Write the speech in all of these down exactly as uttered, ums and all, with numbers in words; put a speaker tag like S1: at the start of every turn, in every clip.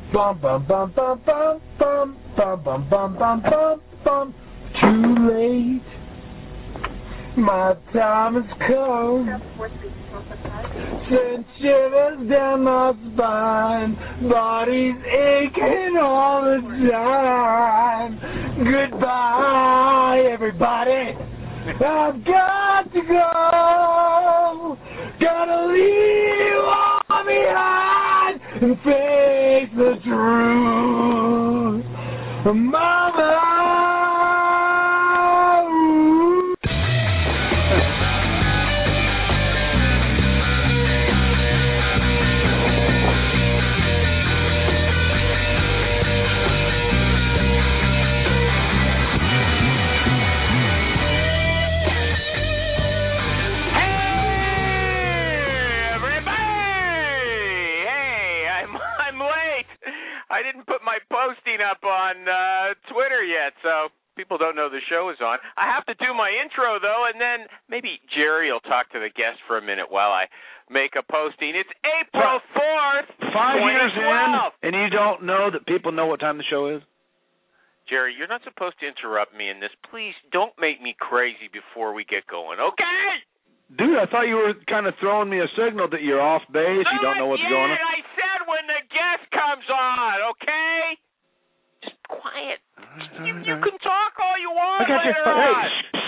S1: Bum bum bum bum bum bum bum bum bum bum bum bum. Too late. My time has come. Sent shivers down my spine. Body's aching all the time. Goodbye, everybody. I've got to go. Gotta leave you all behind and face the truth. Mama.
S2: I didn't put my posting up on uh, Twitter yet, so people don't know the show is on. I have to do my intro, though, and then maybe Jerry will talk to the guest for a minute while I make a posting. It's April fourth,
S3: Five years in, and you don't know that people know what time the show is?
S2: Jerry, you're not supposed to interrupt me in this. Please don't make me crazy before we get going, okay?
S3: Dude, I thought you were kind of throwing me a signal that you're off base.
S2: No,
S3: you don't know what's
S2: yet.
S3: going on.
S2: I said when the guest comes on, okay? Just quiet. You, you can talk all you want
S3: I got
S2: later
S3: you.
S2: on.
S3: Hey.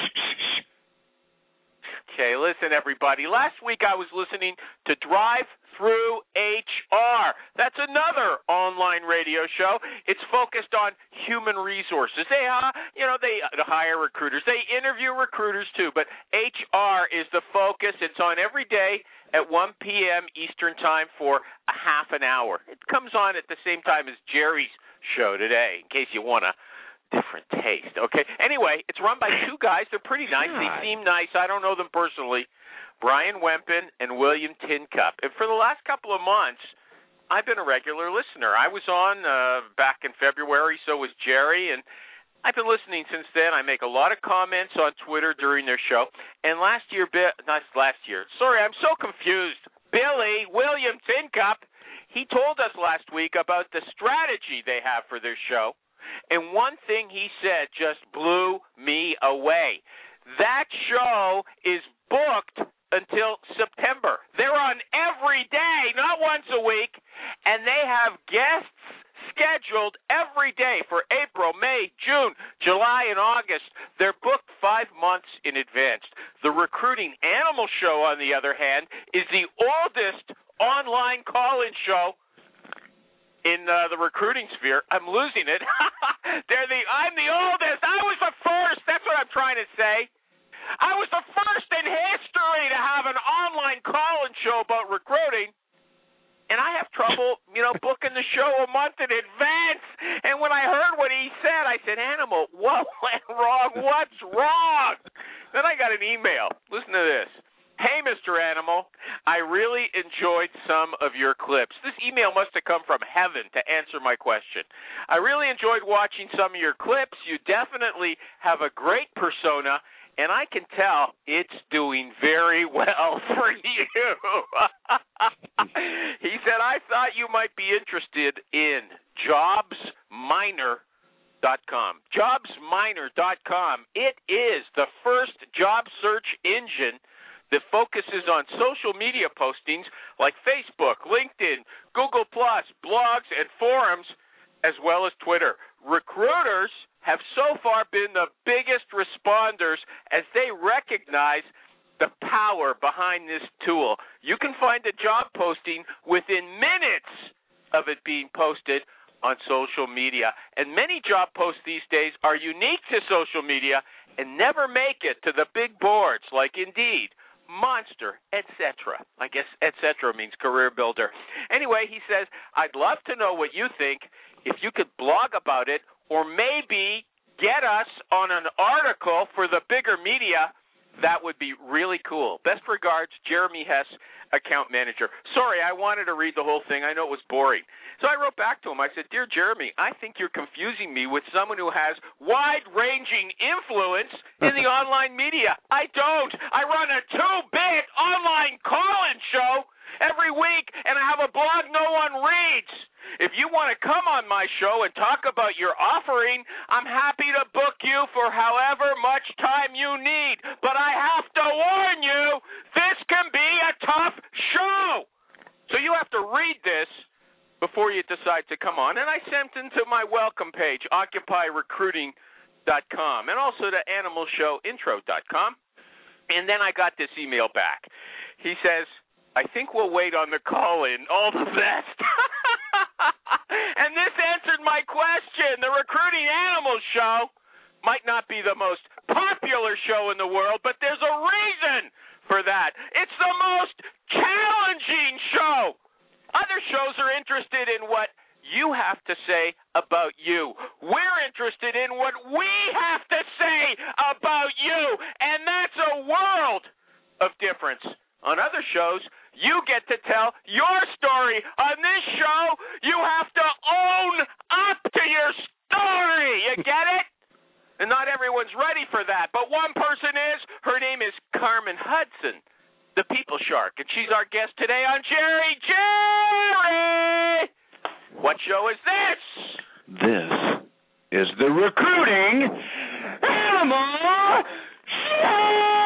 S2: Okay, listen, everybody. Last week I was listening to Drive Through H R. That's another online radio show. It's focused on human resources. They, uh, you know, they hire recruiters. They interview recruiters too. But H R is the focus. It's on every day at one p.m. Eastern Time for a half an hour. It comes on at the same time as Jerry's show today, in case you want a different taste. Okay. Anyway, it's run by two guys. They're pretty nice.
S3: God.
S2: They seem nice. I don't know them personally. Brian Wempen and William Tincup. And for the last couple of months, I've been a regular listener. I was on uh, back in February, so was Jerry, and I've been listening since then. I make a lot of comments on Twitter during their show. And last year, not last year, sorry, I'm so confused. Billy, William Tincup, he told us last week about the strategy they have for their show. And one thing he said just blew me away. That show is booked until September. They're on every day, not once a week, and they have guests scheduled every day for April, May, June, July, and August. They're booked five months in advance. The Recruiting Animal Show, on the other hand, is the oldest online call-in show in uh, the recruiting sphere. I'm losing it. They're the I'm the oldest. I was the first. That's what I'm trying to say. I was the first in history to have an online call-in show about recruiting, and I have trouble, you know, booking the show a month in advance. And when I heard what he said, I said, Animal, what went wrong? What's wrong? Then I got an email. Listen to this. Hey, Mister Animal, I really enjoyed some of your clips. This email must have come from heaven to answer my question. I really enjoyed watching some of your clips. You definitely have a great persona, and I can tell it's doing very well for you. He said, I thought you might be interested in jobs miner dot com. jobs miner dot com. It is the first job search engine that focuses on social media postings like Facebook, LinkedIn, Google plus, blogs, and forums, as well as Twitter. Recruiters have so far been the biggest responders as they recognize the power behind this tool. You can find a job posting within minutes of it being posted on social media. And many job posts these days are unique to social media and never make it to the big boards like Indeed, Monster, et cetera. I guess et cetera means career builder. Anyway, he says, I'd love to know what you think. If you could blog about it or maybe get us on an article for the bigger media, that would be really cool. Best regards, Jeremy Hess, account manager. Sorry, I wanted to read the whole thing. I know it was boring. So I wrote back to him. I said, Dear Jeremy, I think you're confusing me with someone who has wide-ranging influence in the online media. I don't. I run a two-bit online call-in show every week, and I have a blog no one reads. If you want to come on my show and talk about your offering, I'm happy to book you for however much time you need. But I have to warn you, this can be a tough show. So you have to read this before you decide to come on. And I sent it to my welcome page, occupy recruiting dot com, and also to animal show intro dot com. And then I got this email back. He says, I think we'll wait on the call-in. All the best. And this answered my question. The Recruiting Animals Show might not be the most popular show in the world, but there's a reason for that. It's the most challenging show. Other shows are interested in what you have to say about you. We're interested in what we have to say about you, and that's a world of difference. On other shows, you get to tell your story. On this show, you have to own up to your story. You get it? And not everyone's ready for that, but one person is. Her name is Carmen Hudson, the People Shark, and she's our guest today on Jerry Jerry. What show is this?
S3: This is the Recruiting Animal Show!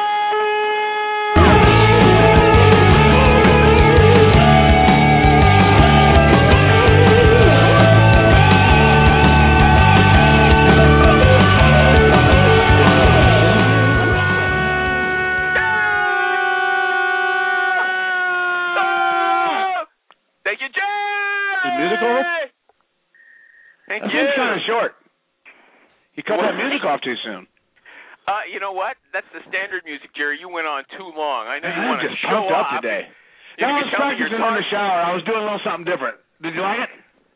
S2: Thank you, Jerry!
S3: The musical?
S2: Thank
S3: that
S2: you.
S3: That kind of short. You cut
S2: What?
S3: that music off too soon.
S2: Uh, you know what? That's the standard music, Jerry. You went on too long. I know you
S3: I'm
S2: want to
S3: just
S2: show
S3: pumped up
S2: off.
S3: today.
S2: You
S3: No, I
S2: can
S3: was
S2: tell me
S3: practicing
S2: you're
S3: in the shower. I was doing a little something different. Did you like it?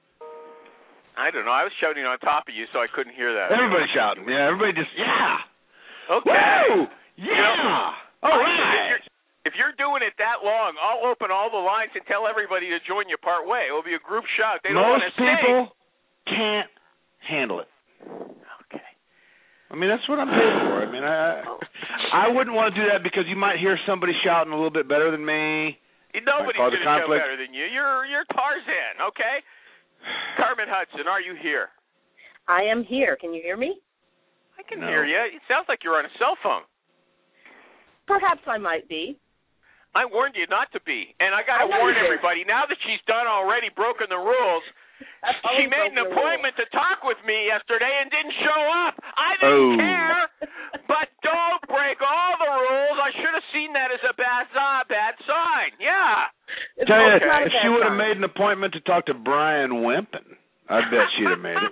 S2: I don't know. I was shouting on top of you, so I couldn't hear that.
S3: Everybody shouting. Yeah, everybody just, yeah.
S2: Okay.
S3: Woo! Yeah.
S2: You know,
S3: all
S2: I-
S3: right.
S2: If you're, if you're doing it that long, I'll open all the lines and tell everybody to join you part way. It will be a group shout. They don't want
S3: Most
S2: to
S3: people
S2: sing.
S3: can't handle it.
S2: Okay.
S3: I mean, that's what I'm paid for. I mean, I I wouldn't want to do that because you might hear somebody shouting a little bit better than me.
S2: Nobody's
S3: cause
S2: going to
S3: a
S2: show
S3: conflict.
S2: better than you. You're you're Tarzan, okay? Carmen Hudson, are you here?
S4: I am here. Can you hear me?
S2: I can
S3: No.
S2: hear you. It sounds like you're on a cell phone.
S4: Perhaps I might be.
S2: I warned you not to be, and I got to
S4: I know
S2: warn
S4: you did.
S2: everybody. Now that she's done already, broken the rules,
S4: I've
S2: she
S4: always
S2: made an
S4: broken the
S2: appointment to talk with me yesterday and didn't show up. I didn't
S3: Oh.
S2: care, but don't break all the rules. I should have seen that as a bad, uh, bad sign. Yeah.
S4: It's
S3: Tell you,
S4: not a
S3: if
S4: bad
S3: she would have
S4: sign.
S3: made an appointment to talk to Brian Wempen, I bet she'd have made it.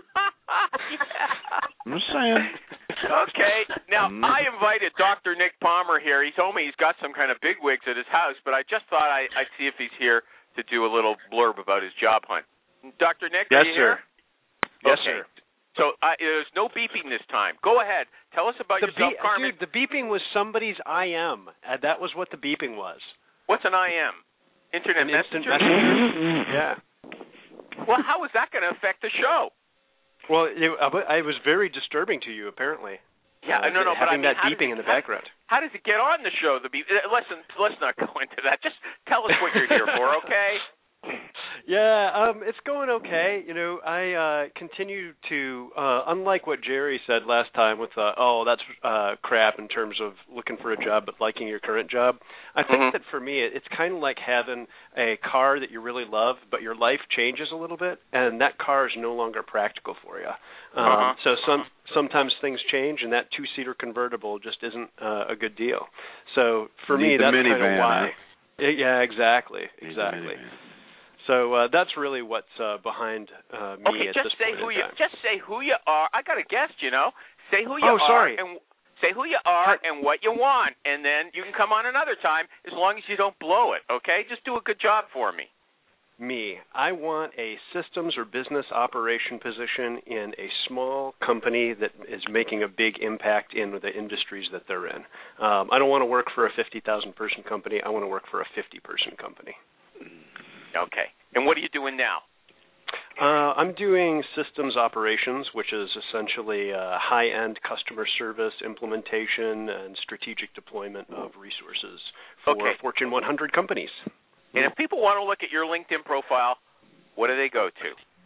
S2: Yeah.
S3: I'm just saying.
S2: Okay. Now,
S3: Mm.
S2: I invited Doctor Nick Palmer here. He told me he's got some kind of bigwigs at his house, but I just thought I, I'd see if he's here to do a little blurb about his job hunt. Doctor Nick,
S3: Yes,
S2: are you
S3: sir.
S2: here?
S3: Yes,
S2: Okay.
S3: sir.
S2: So uh, there's no beeping this time. Go ahead. Tell us about
S5: The
S2: yourself,
S5: beep-
S2: Carmen.
S5: Dude, the beeping was somebody's I M. Uh, that was what the beeping was.
S2: What's an I M? Internet
S5: An instant
S2: messenger?
S5: messenger. Yeah.
S2: Well, how is that going to affect the show?
S5: Well, it, uh, it was very disturbing to you, apparently.
S2: Yeah,
S5: uh,
S2: no, no, but I
S5: having
S2: mean,
S5: that
S2: how does
S5: beeping
S2: it-
S5: in the
S2: how-
S5: background.
S2: How does it get on the show? The beep. uh, Listen, let's not go into that. Just tell us what you're here for, okay?
S5: Yeah, um, it's going okay. You know, I uh, continue to, uh, unlike what Jerry said last time with, uh, oh, that's uh, crap in terms of looking for a job but liking your current job. I think
S2: Mhm.
S5: that for me, it, it's kind of like having a car that you really love, but your life changes a little bit, and that car is no longer practical for you. Um,
S2: Uh-huh.
S5: So some sometimes things change, and that two-seater convertible just isn't uh, a good deal. So for me,
S3: Need the
S5: that's kind of
S3: minivan,
S5: why.
S3: huh?
S5: Yeah, exactly,
S3: Need the
S5: exactly.
S3: minivan.
S5: So uh, that's really what's uh, behind uh, me
S2: Okay,
S5: at
S2: just
S5: this
S2: say
S5: point
S2: who
S5: in
S2: you
S5: time.
S2: just say who you are. I got a guest, you know. Say who you
S5: Oh,
S2: are
S5: sorry.
S2: and say who you are and what you want, and then you can come on another time as long as you don't blow it. Okay, just do a good job for me.
S5: Me, I want a systems or business operation position in a small company that is making a big impact in the industries that they're in. Um, I don't want to work for a fifty thousand person company. I want to work for a fifty person company.
S2: Okay, and what are you doing now?
S5: Uh, I'm doing systems operations, which is essentially uh, high-end customer service implementation and strategic deployment of resources for
S2: Okay.
S5: Fortune one hundred companies.
S2: And if people want to look at your LinkedIn profile, what do they go to?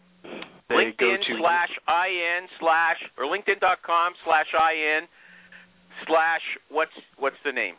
S5: to
S2: slash in slash or linkedin.com slash in slash what's what's the name?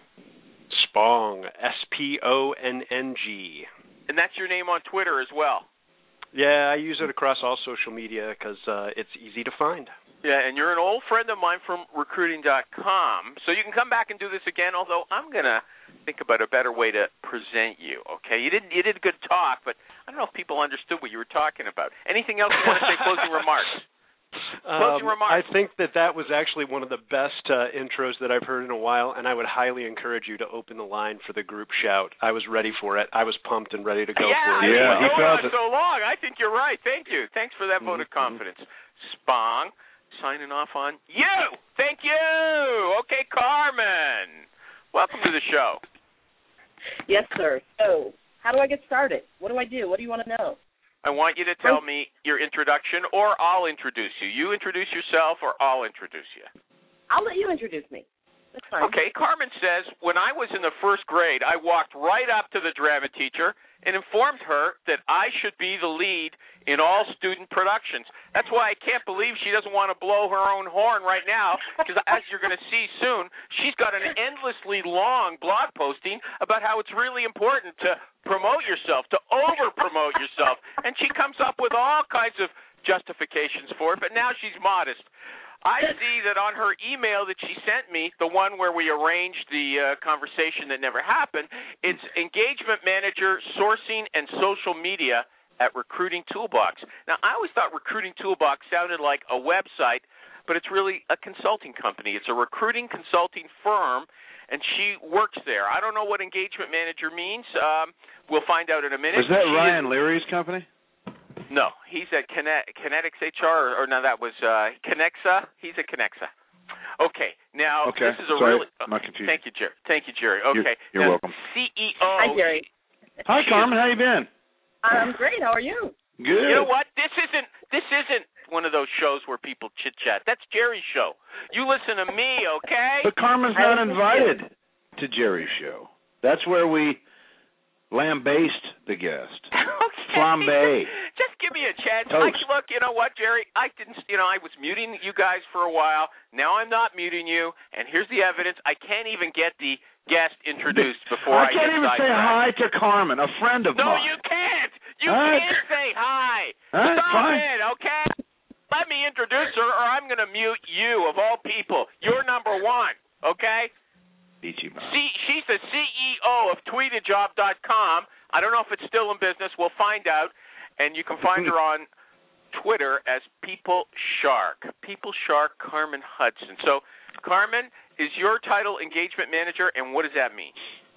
S5: Spong, S P O N N G.
S2: And that's your name on Twitter as well.
S5: Yeah, I use it across all social media because uh, it's easy to find.
S2: Yeah, and you're an old friend of mine from recruiting dot com, so you can come back and do this again, although I'm going to think about a better way to present you, okay? You did you did good talk, but I don't know if people understood what you were talking about. Anything else you want to say, closing remarks? Closing
S5: um,
S2: remarks.
S5: I think that that was actually one of the best uh, intros that I've heard in a while, and I would highly encourage you to open the line for the group shout. I was ready for it. I was pumped and ready to go
S2: yeah,
S5: for it.
S3: Yeah, he felt
S2: it so long. I think you're right. Thank you. Thanks for that vote of confidence. Spong, signing off on you. Thank you. Okay, Carmen. Welcome to the show.
S4: Yes, sir. So, how do I get started? What do I do? What do you want to know?
S2: I want you to tell me your introduction, or I'll introduce you. You introduce yourself, or I'll introduce you.
S4: I'll let you introduce me. That's fine.
S2: Okay, Carmen says, when I was in the first grade, I walked right up to the drama teacher and informed her that I should be the lead in all student productions. That's why I can't believe she doesn't want to blow her own horn right now, because as you're going to see soon, she's got an endlessly long blog posting about how it's really important to promote yourself, to over-promote yourself, and she comes up with all kinds of justifications for it, but now she's modest. I see that on her email that she sent me, the one where we arranged the uh, conversation that never happened, it's engagement manager, sourcing, and social media at Recruiting Toolbox. Now, I always thought Recruiting Toolbox sounded like a website, but it's really a consulting company. It's a recruiting consulting firm, and she works there. I don't know what engagement manager means. Um, we'll find out in a minute.
S3: Is that
S2: she
S3: Ryan
S2: is,
S3: Leary's company?
S2: No, he's at Kinet- Kinetics H R, or, or no, that was uh, Conexa. He's at Conexa. Okay, now
S3: okay.
S2: this is a
S3: Sorry,
S2: really.
S3: my confusion.
S2: Thank you, Jerry. Thank you, Jerry. Okay,
S3: you're, you're
S2: now,
S3: welcome.
S2: C E O.
S4: Hi, Jerry.
S3: Hi, Carmen. How you been?
S4: I'm great. How are you?
S3: Good.
S2: You know what? This isn't. This isn't one of those shows where people chit chat. That's Jerry's show. You listen to me, okay?
S3: But Carmen's
S4: I
S3: not invited to Jerry's show. That's where we lambaste the guest.
S2: Okay.
S3: Flambe.
S2: Just give me a chance. I,
S3: Toast.
S2: look, you know what, Jerry? I didn't. You know, I was muting you guys for a while. Now I'm not muting you. And here's the evidence. I can't even get the guest introduced before I,
S3: I can't
S2: get
S3: even say hi
S2: sidetracked.
S3: to Carmen, a friend of
S2: No,
S3: mine.
S2: you can't. You
S3: All right.
S2: can't say hi.
S3: All right,
S2: Stop
S3: fine.
S2: it, okay? Let me introduce her, or I'm going to mute you, of all people. You're number one, okay?
S3: Ichiban.
S2: See, she's the C E O of tweet a job dot com. I don't know if it's still in business. We'll find out. And you can find her on Twitter as People Shark. People Shark Carmen Hudson. So, Carmen, is your title engagement manager, and what does that mean?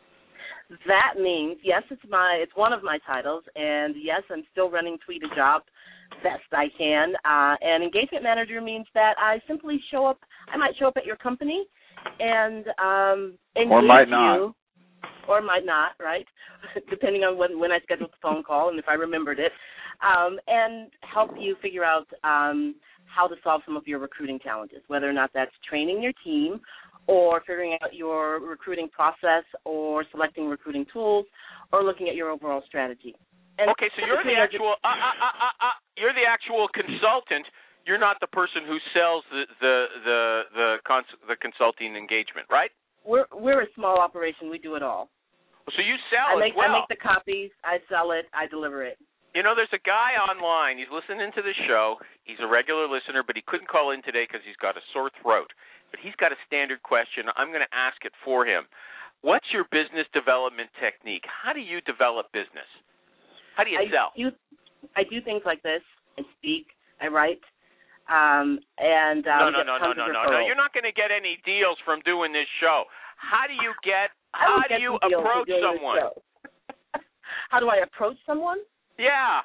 S4: That means, yes, it's my it's one of my titles, and yes, I'm still running Tweet a Job best I can. Uh, and engagement manager means that I simply show up. I might show up at your company and um, engage
S3: Or might not.
S4: you, or might not, right? Depending on when when I scheduled the phone call and if I remembered it, um, and help you figure out um, how to solve some of your recruiting challenges, whether or not that's training your team, or figuring out your recruiting process, or selecting recruiting tools, or looking at your overall strategy. And
S2: okay, so you're the actual uh, uh, uh, uh, uh, you're the actual consultant. You're not the person who sells the the the the, cons- the consulting engagement, right?
S4: We're we're a small operation. We do it all.
S2: So you sell
S4: I make
S2: as well.
S4: I make the copies. I sell it. I deliver it.
S2: You know, there's a guy online. He's listening to the show. He's a regular listener, but he couldn't call in today because he's got a sore throat. But he's got a standard question. I'm going to ask it for him. What's your business development technique? How do you develop business? How do you
S4: I
S2: sell?
S4: Do, I do things like this. I speak. I write. Um, and
S2: no,
S4: uh,
S2: no, no, no, no, no, no. You're not going to get any deals from doing this show. How do you get? How do you approach someone?
S4: How do I approach someone?
S2: Yeah.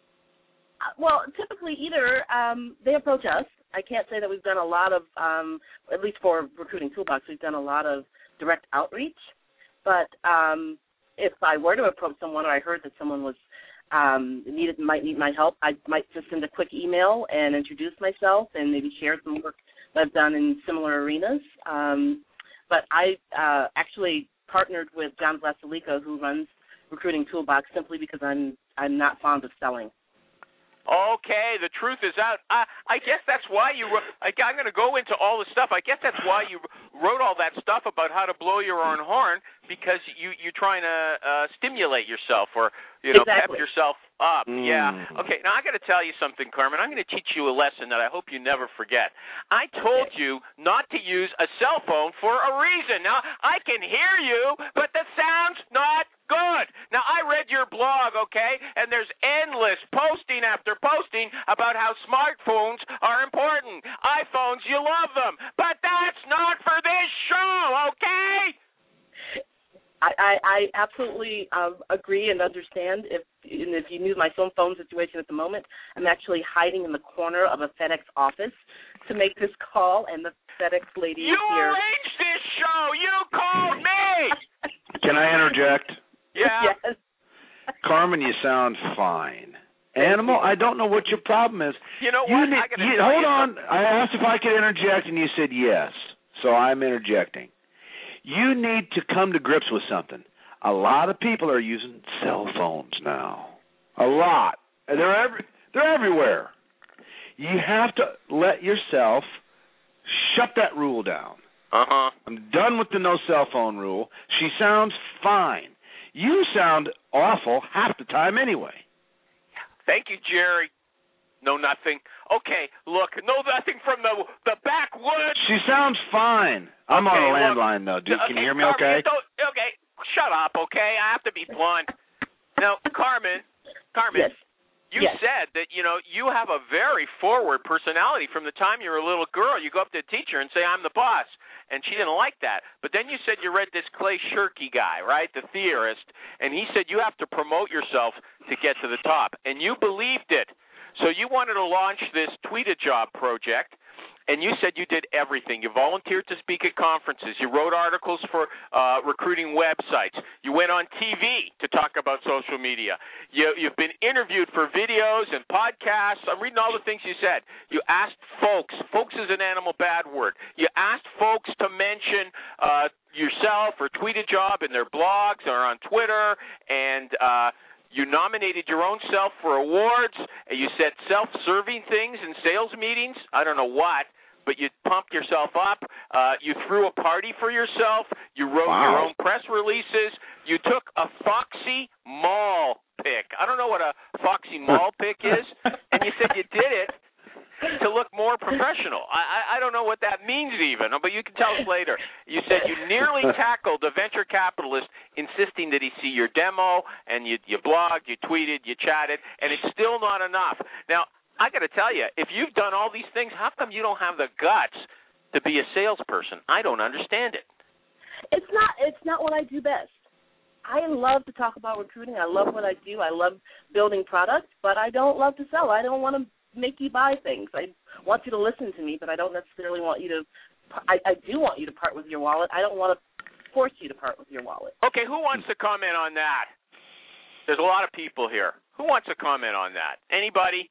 S4: Uh, well, typically either um, they approach us. I can't say that we've done a lot of, um, at least for Recruiting Toolbox, we've done a lot of direct outreach. But um, if I were to approach someone, or I heard that someone was um, needed might need my help, I might just send a quick email and introduce myself and maybe share some work that I've done in similar arenas. Um, but I uh, actually partnered with John Vlasilico, who runs Recruiting Toolbox, simply because I'm I'm not fond of selling.
S2: Okay, the truth is out. I, I guess that's why you wrote, I, I'm going to go into all the stuff. I guess that's why you wrote all that stuff about how to blow your own horn, because you, you're trying to uh, stimulate yourself or, you know,
S4: exactly.
S2: pep yourself up.
S3: Mm.
S2: Yeah. Okay, now I got to tell you something, Carmen. I'm going to teach you a lesson that I hope you never forget. I told you not to use a cell phone for a reason. Now, I can hear you, but the sound's not good. Now, I read your blog, okay, and there's endless posting after posting about how smartphones are important. iPhones, you love them, but that's not for this show, okay?
S4: I, I, I absolutely um, agree and understand. If and if you knew my cell phone situation at the moment, I'm actually hiding in the corner of a FedEx office to make this call, and the FedEx lady
S2: you
S4: is here.
S2: You arranged this show. You called me.
S3: Can I interject?
S2: Yeah.
S4: Yes.
S3: Carmen, you sound fine. Animal, I don't know what your problem is.
S2: You know
S3: you
S2: what?
S3: Need,
S2: I gotta
S3: you,
S2: tell
S3: hold
S2: you
S3: on.
S2: something.
S3: I asked if I could interject, and you said yes. So I'm interjecting. You need to come to grips with something. A lot of people are using cell phones now. A lot. And they're every, they're everywhere. You have to let yourself shut that rule down.
S2: Uh-huh.
S3: I'm done with the no cell phone rule. She sounds fine. You sound awful half the time anyway.
S2: Thank you, Jerry. No nothing. Okay, look, no nothing from the the backwoods.
S3: She sounds fine. I'm
S2: okay,
S3: on a
S2: look,
S3: landline, though. Dude,
S2: okay,
S3: can you hear me
S2: Carmen,
S3: okay?
S2: You don't, okay, shut up, okay? I have to be blunt. Now, Carmen, Carmen,
S4: Yes.
S2: you
S4: yes.
S2: said that, you know, you have a very forward personality from the time you were a little girl. You go up to a teacher and say, I'm the boss. And she didn't like that. But then you said you read this Clay Shirky guy, right, the theorist, and he said you have to promote yourself to get to the top. And you believed it. So you wanted to launch this Tweet a Job project, and you said you did everything. You volunteered to speak at conferences. You wrote articles for uh, recruiting websites. You went on T V to talk about social media. You, you've been interviewed for videos and podcasts. I'm reading all the things you said. You asked folks. Folks is an animal bad word. You asked folks to mention uh, yourself or Tweet a Job in their blogs or on Twitter, and uh, you nominated your own self for awards. You said self-serving things in sales meetings. I don't know what, but you pumped yourself up. Uh, you threw a party for yourself. You wrote
S3: Wow.
S2: your own press releases. You took a Foxy Mall pic. I don't know what a Foxy Mall pic is, and you said you did it to look more professional. I, I, I don't know what that means even, but you can tell us later. You said you nearly tackled a venture capitalist insisting that he see your demo, and you, you blogged, you tweeted, you chatted, and it's still not enough. Now, I got to tell you, if you've done all these things, how come you don't have the guts to be a salesperson? I don't understand it.
S4: It's not. It's not what I do best. I love to talk about recruiting. I love what I do. I love building products, but I don't love to sell. I don't want to make you buy things. I want you to listen to me, but I don't necessarily want you to. I, I do want you to part with your wallet. I don't want to force you to part with your wallet.
S2: Okay, who wants to comment on that? There's a lot of people here. Who wants to comment on that? Anybody?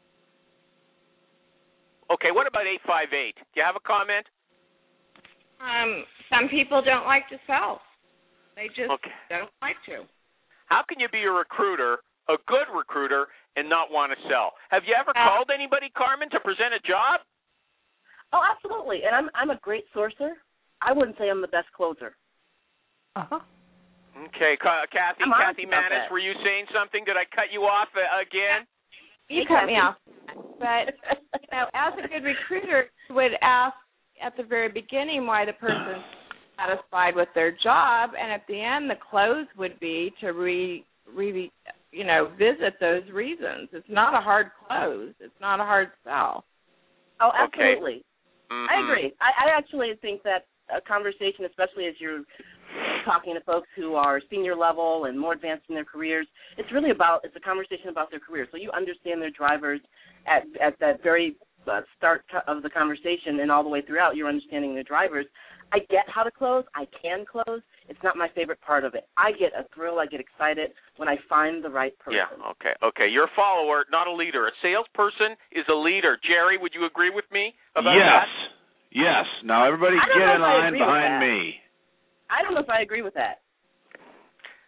S2: Okay, what about eight five eight? Do you have a comment?
S6: Um, some people don't like to sell. They just
S2: okay.
S6: don't like to.
S2: How can you be a recruiter, a good recruiter, and not want to sell? Have you ever
S6: Uh,
S2: called anybody, Carmen, to present a job?
S4: Oh, absolutely. And I'm I'm a great sourcer. I wouldn't say I'm the best closer.
S6: Uh-huh.
S2: Okay, Ca- Kathy,
S4: I'm honest
S2: Kathy
S4: about
S2: Manis,
S4: that.
S2: were you saying something? Did I cut you off uh, again?
S6: You
S4: Hey,
S6: cut me
S4: Kathy.
S6: off. But, you know, as a good recruiter, you would ask at the very beginning why the person's satisfied with their job, and at the end, the close would be to re, re, you know, visit those reasons. It's not a hard close. It's not a hard sell.
S4: Oh,
S2: Okay.
S4: absolutely.
S2: Mm-hmm.
S4: I agree. I, I actually think that a conversation, especially as you're talking to folks who are senior level and more advanced in their careers, it's really about, it's a conversation about their career. So you understand their drivers at, at that very uh, start of the conversation and all the way throughout, you're understanding their drivers. I get how to close. I can close. It's not my favorite part of it. I get a thrill. I get excited when I find the right person.
S2: Yeah, okay, okay. You're a follower, not a leader. A salesperson is a leader. Jerry, would you agree with me about
S3: yes.
S2: that?
S3: Yes. Now, everybody
S4: I don't
S3: get
S4: know
S3: in
S4: if I
S3: line
S4: agree with
S3: behind
S4: that.
S3: me.
S4: I don't know if I agree with that.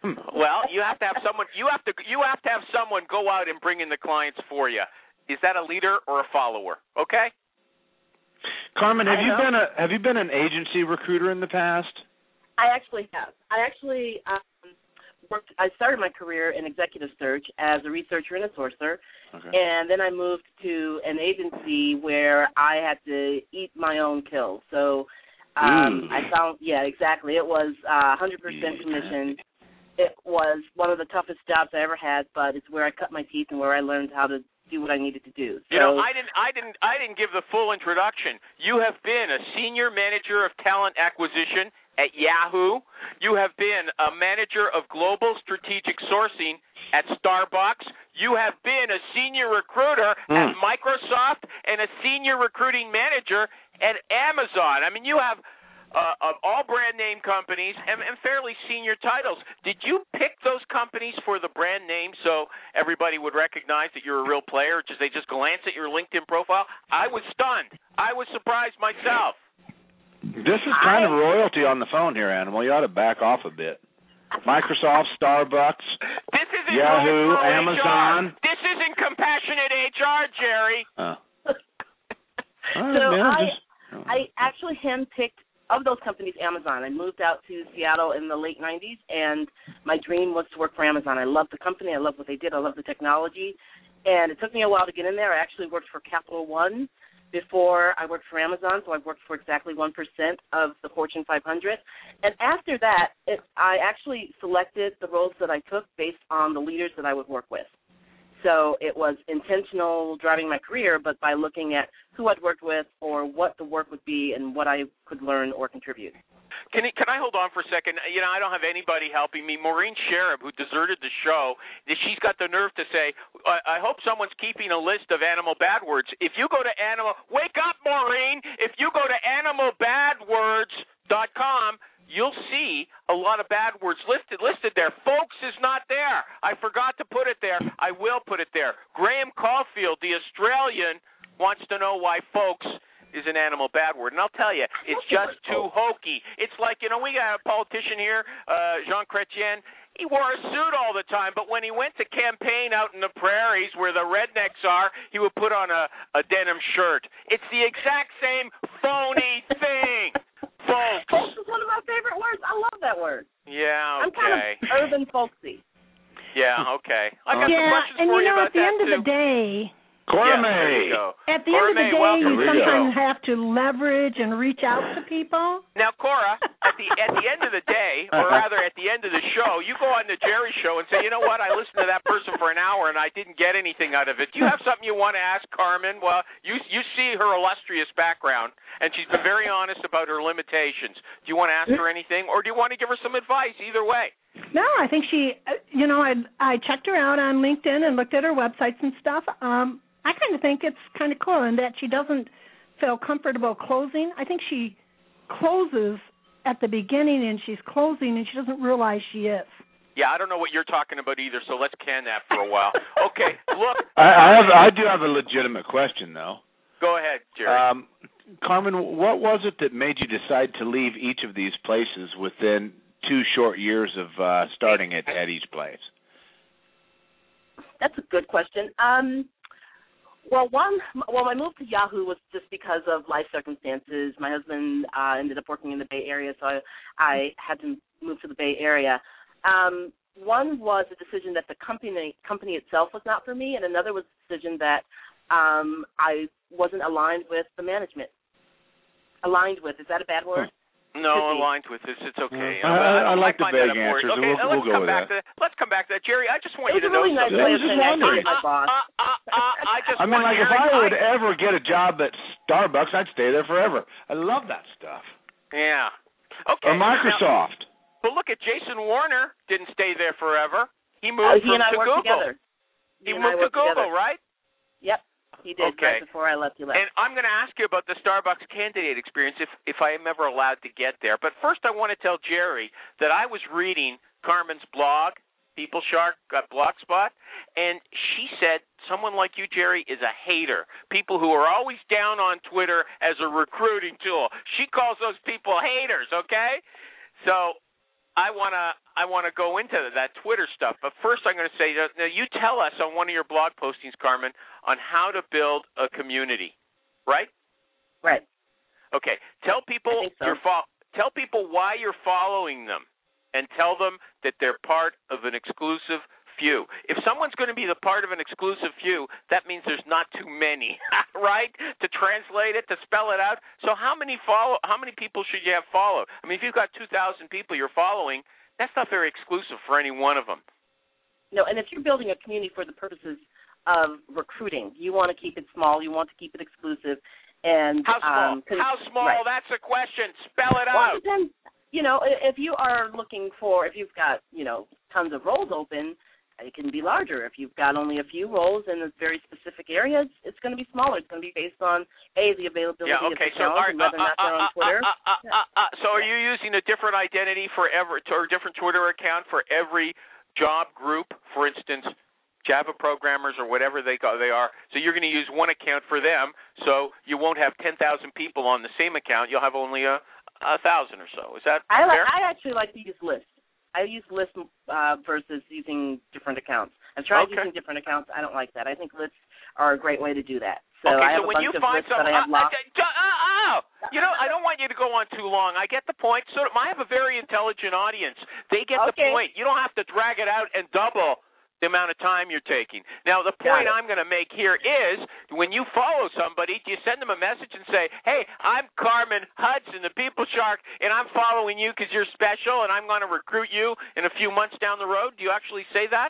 S2: Well, you have to have someone. You have to. You have to have someone go out and bring in the clients for you. Is that a leader or a follower? Okay.
S3: Carmen, have you
S4: know.
S3: been a have you been an agency recruiter in the past?
S4: I actually have. I actually um, worked. I started my career in executive search as a researcher and a sourcer,
S3: Okay.
S4: and then I moved to an agency where I had to eat my own kills. So um, I found, yeah, exactly. It was uh, one hundred percent
S3: Yeah.
S4: commission. It was one of the toughest jobs I ever had, but it's where I cut my teeth and where I learned how to do what I needed to do. So,
S2: You know, I didn't, I didn't, I didn't give the full introduction. You have been a senior manager of talent acquisition at Yahoo. You have been a manager of global strategic sourcing at Starbucks. You have been a senior recruiter
S3: Mm.
S2: at Microsoft and a senior recruiting manager at Amazon. I mean, you have uh, of all brand name companies and, and fairly senior titles. Did you pick those companies for the brand name so everybody would recognize that you're a real player? Just they just glance at your LinkedIn profile? I was stunned. I was surprised myself.
S3: This is kind of royalty on the phone here, Animal. You ought to back off a bit. Microsoft, Starbucks,
S2: This isn't
S3: Yahoo,
S2: Royal
S3: Amazon.
S2: H R. This isn't compassionate H R, Jerry.
S3: Uh,
S4: so
S3: man,
S4: I,
S3: just,
S4: I actually handpicked, of those companies, Amazon. I moved out to Seattle in the late nineties, and my dream was to work for Amazon. I loved the company. I loved what they did. I loved the technology. And it took me a while to get in there. I actually worked for Capital One before I worked for Amazon, so I've worked for exactly one percent of the Fortune five hundred. And after that, it, I actually selected the roles that I took based on the leaders that I would work with. So it was intentional driving my career, but by looking at who I'd worked with or what the work would be and what I could learn or contribute.
S2: Can, can I hold on for a second? You know, I don't have anybody helping me. Maureen Sharib, who deserted the show, she's got the nerve to say, I, I hope someone's keeping a list of animal bad words. If you go to animal, wake up, Maureen. If you go to animal bad words dot com, you'll see a lot of bad words listed listed there. Folks is not there. I forgot to put it there. I will put it there. Graham Caulfield, the Australian, wants to know why folks is an animal bad word. And I'll tell you, it's just too hokey. It's like, you know, we got a politician here, uh, Jean Chrétien. He wore a suit all the time, but when he went to campaign out in the prairies where the rednecks are, he would put on a, a denim shirt. It's the exact same phony thing. Folks.
S4: Folks is one of my favorite words. I love that word.
S2: Yeah, okay.
S4: I'm kind of urban folksy.
S2: Yeah, okay. I got
S7: yeah,
S2: some questions
S7: and
S2: for
S7: you
S2: you
S7: know,
S2: about
S7: at the
S2: that
S7: end
S2: too.
S7: of the day,
S3: Corme.
S2: Yeah, there you go.
S7: at the
S2: Corme,
S7: end of the day,
S2: welcome.
S7: you
S3: Here we
S7: sometimes
S3: go.
S7: have to leverage and reach out to people.
S2: Now, Cora, at the at the end of the day, or rather at the end of the show, you go on the Jerry Show and say, you know what, I listened to that person for an hour and I didn't get anything out of it. Do you have something you want to ask Carmen? Well, you you see her illustrious background, and she's been very honest about her limitations. Do you want to ask her anything, or do you want to give her some advice? Either way.
S7: No, I think she, you know, I I checked her out on LinkedIn and looked at her websites and stuff. Um, I kind of think it's kind of cool in that she doesn't feel comfortable closing. I think she closes at the beginning and she's closing and she doesn't realize she is.
S2: Yeah, I don't know what you're talking about either, so let's can that for a while. Okay, look.
S3: I, I have. I do have a legitimate question, though.
S2: Go ahead, Jerry.
S3: Um, Carmen, what was it that made you decide to leave each of these places within two short years of uh, starting at, at each place?
S4: That's a good question. Um, well, one, well, my move to Yahoo was just because of life circumstances. My husband uh, ended up working in the Bay Area, so I, I had to move to the Bay Area. Um, one was a decision that the company company itself was not for me, and another was a decision that um, I wasn't aligned with the management. Aligned with, is that a bad word?
S2: No, aligned with this. It's okay.
S3: Uh, I, I, I like the
S2: find
S3: vague
S2: that important.
S3: answers.
S2: Okay,
S3: We'll,
S2: let's
S3: we'll go
S2: come
S3: with
S2: back
S3: that.
S2: to that. Let's come back to that, Jerry. I just want
S4: It
S2: you
S4: was
S2: to
S4: a really
S2: know
S4: nice
S2: something.
S4: way
S3: I
S4: of
S3: was just
S4: saying I
S3: wondering.
S4: hated my boss.
S2: Uh, uh, uh, I just
S3: I mean,
S2: want
S3: like, if
S2: Jerry-
S3: I would ever get a job at Starbucks, I'd stay there forever. I love that stuff.
S2: Yeah. Okay.
S3: Or Microsoft.
S2: Now, but look at Jason Warner. Didn't stay there forever. He
S4: Uh,
S2: moved
S4: he
S2: from
S4: and I
S2: to
S4: worked
S2: Google.
S4: together.
S2: He,
S4: He and I
S2: moved to
S4: worked
S2: Google,
S4: together.
S2: right?
S4: Yep, he did.
S2: Okay.
S4: Right before I left, he left.
S2: And I'm going to ask you about the Starbucks candidate experience if if I am ever allowed to get there. But first, I want to tell Jerry that I was reading Carmen's blog, People Shark uh, Blogspot, and she said someone like you, Jerry, is a hater. People who are always down on Twitter as a recruiting tool. She calls those people haters. Okay, so I want to I want to go into that Twitter stuff. But first I'm going to say, now you tell us on one of your blog postings, Carmen, on how to build a community, right?
S4: Right.
S2: Okay. Tell people
S4: so.
S2: you're fo- tell people why you're following them, and tell them that they're part of an exclusive few. If someone's going to be the part of an exclusive few, that means there's not too many, right? To translate it, to spell it out. So how many follow? How many people should you have followed? I mean, if you've got two thousand people you're following, that's not very exclusive for any one of them.
S4: No, and if you're building a community for the purposes of recruiting, you want to keep it small. You want to keep it exclusive. And
S2: how small?
S4: Um,
S2: how small?
S4: Right.
S2: That's a question. Spell it
S4: well,
S2: out.
S4: It depends. You know, if you are looking for, if you've got, you know, tons of roles open, it can be larger. If you've got only a few roles in a very specific area, it's, it's going to be smaller. It's going to be based on, A, the availability
S2: yeah, okay.
S4: of the
S2: so
S4: jobs and whether or not they're on Twitter.
S2: Uh, uh, uh, uh, uh, so are you using a different identity for every, or a different Twitter account for every job group? For instance, Java programmers or whatever they go, they are. So you're going to use one account for them, so you won't have ten thousand people on the same account. You'll have only a a thousand or so. Is that
S4: I
S2: fair?
S4: Like, I actually like to use lists. I use lists uh, versus using different accounts. I've tried
S2: okay.
S4: using different accounts. I don't like that. I think lists are a great way to do that. So
S2: okay,
S4: I have
S2: so
S4: a
S2: when
S4: bunch
S2: you
S4: of
S2: find
S4: lists
S2: some,
S4: that I have
S2: uh,
S4: locked.
S2: Uh, uh, uh, you know, I don't want you to go on too long. I get the point. So I have a very intelligent audience. They get
S4: okay.
S2: the point. You don't have to drag it out and double the amount of time you're taking. Now, the point I'm going to make here is when you follow somebody, do you send them a message and say, hey, I'm Carmen Hudson, the People Shark, and I'm following you because you're special, and I'm going to recruit you in a few months down the road? Do you actually say that?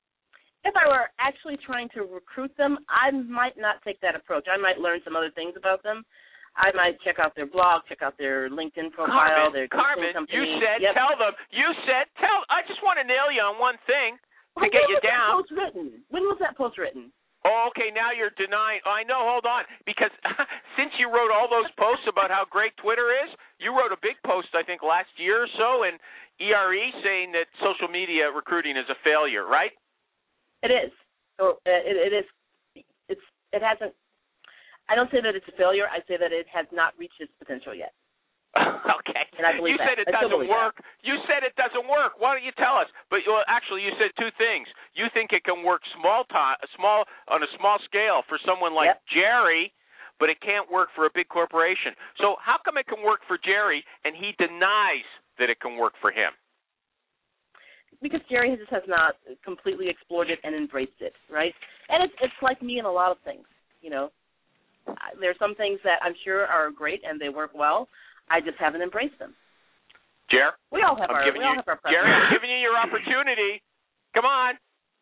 S4: If I were actually trying to recruit them, I might not take that approach. I might learn some other things about them. I might check out their blog, check out their LinkedIn profile,
S2: Carmen,
S4: their
S2: Carmen,
S4: company.
S2: you said,
S4: yep.
S2: tell them, you said, tell, I just want to nail you on one thing. To
S4: well,
S2: get
S4: when
S2: you
S4: was
S2: down.
S4: That post written? When was that post written?
S2: Oh, okay, now you're denying. Oh, I know, hold on. Because since you wrote all those posts about how great Twitter is, you wrote a big post, I think, last year or so in E R E saying that social media recruiting is a failure, right?
S4: It is. So uh, it, it is. It's. It hasn't. I don't say that it's a failure. I say that it has not reached its potential yet.
S2: Okay.
S4: And I believe
S2: you
S4: that.
S2: said it
S4: I
S2: doesn't work.
S4: That.
S2: You said it doesn't work. Why don't you tell us? But well, actually, you said two things. You think it can work small time, small on a small scale for someone like
S4: yep.
S2: Jerry, but it can't work for a big corporation. So how come it can work for Jerry and he denies that it can work for him?
S4: Because Jerry just has not completely explored it and embraced it, right? And it's it's like me in a lot of things. You know, there's some things that I'm sure are great and they work well. I just haven't embraced them.
S2: Jer?
S4: We all have
S2: I'm
S4: our,
S2: giving
S4: we
S2: you,
S4: all have our
S2: Jerry, I'm giving you your opportunity. Come on.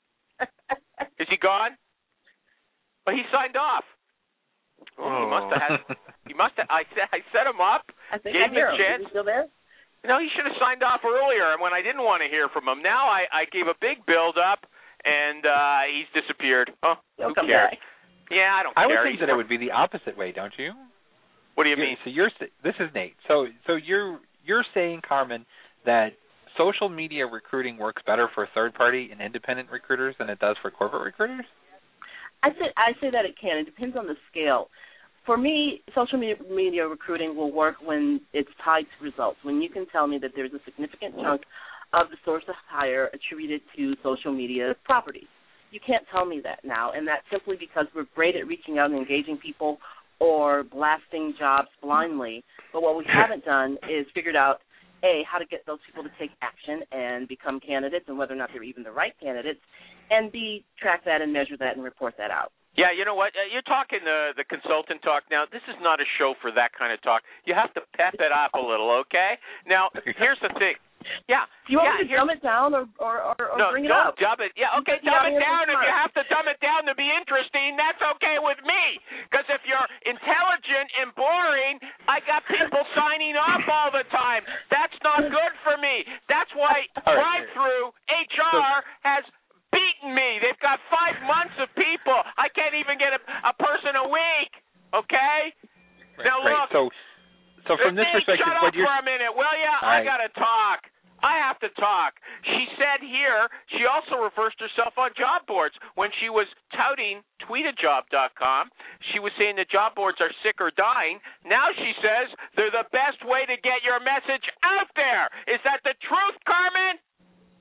S2: Is he gone? Well, he signed off. Oh, oh. He must have had. He must have. I set. I set him up.
S4: I think
S2: gave
S4: I
S2: him
S4: hear
S2: a
S4: him.
S2: chance.
S4: Is he still there?
S2: No, he should have signed off earlier when I didn't want to hear from him. Now I, I gave a big build up, and uh, he's disappeared. Oh,
S4: He'll
S2: who
S4: come
S2: cares?
S4: back.
S2: Yeah, I don't
S8: I
S2: care.
S8: would think
S2: he's
S8: that it would be the opposite way, don't you?
S2: What do you
S8: you're,
S2: mean?
S8: So you're this is Nate. So so you're you're saying, Carmen, that social media recruiting works better for third-party and independent recruiters than it does for corporate recruiters?
S4: I say I say that it can. It depends on the scale. For me, social media, media recruiting will work when it's tied to results. When you can tell me that there's a significant chunk of the source of hire attributed to social media properties. You can't tell me that now, and that's simply because we're great at reaching out and engaging people or blasting jobs blindly. But what we haven't done is figured out, A, how to get those people to take action and become candidates and whether or not they're even the right candidates, and B, track that and measure that and report that out.
S2: Yeah, you know what? Uh, you're talking the the consultant talk now. This is not a show for that kind of talk. You have to pep it up a little, okay? Now, here's the thing. Yeah.
S4: Do you want
S2: yeah,
S4: me to dumb it down or, or, or, or
S2: no,
S4: bring it
S2: up? No,
S4: up?
S2: dumb it. Yeah, okay, dumb it down. If you have to dumb it down to be interesting, that's okay with me. Because if you're intelligent and boring, I got people signing up all the time. That's not good for me. That's why Drive-Thru H R has beaten me. They've got five months of people. I can't even get a, a person a week. Okay?
S8: Right,
S2: now
S8: right.
S2: look.
S8: So, so from this
S2: Nate,
S8: perspective,
S2: shut
S8: what
S2: up
S8: you're
S2: for a minute, will ya? I
S8: right.
S2: gotta talk. I have to talk. She said here she also reversed herself on job boards when she was touting tweet a job dot com. She was saying the job boards are sick or dying. Now she says they're the best way to get your message out there. Is that the truth, Carmen?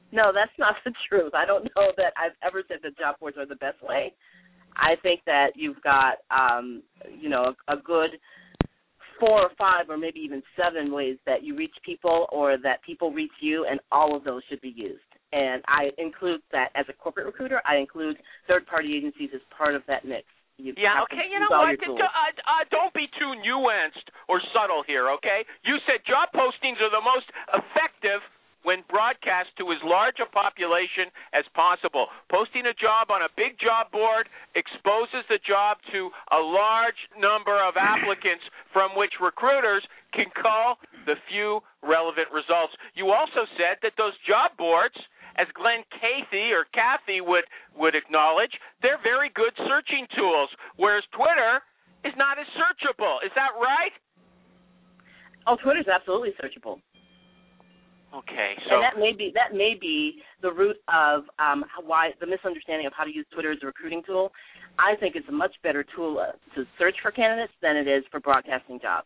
S4: No, that's not the truth. I don't know that I've ever said that job boards are the best way. I think that you've got, um, you know, a, a good four or five or maybe even seven ways that you reach people or that people reach you, and all of those should be used. And I include that as a corporate recruiter. I include third-party agencies as part of that mix. You
S2: yeah, okay, you know what? Uh, uh, don't be too nuanced or subtle here, okay? You said job postings are the most effective when broadcast to as large a population as possible. Posting a job on a big job board exposes the job to a large number of applicants from which recruiters can call the few relevant results. You also said that those job boards, as Glenn Cathy or Kathy would, would acknowledge, they're very good searching tools, whereas Twitter is not as searchable. Is that right?
S4: Oh, Twitter's absolutely searchable.
S2: Okay, so
S4: and that may be that may be the root of um, why the misunderstanding of how to use Twitter as a recruiting tool. I think it's a much better tool uh, to search for candidates than it is for broadcasting jobs.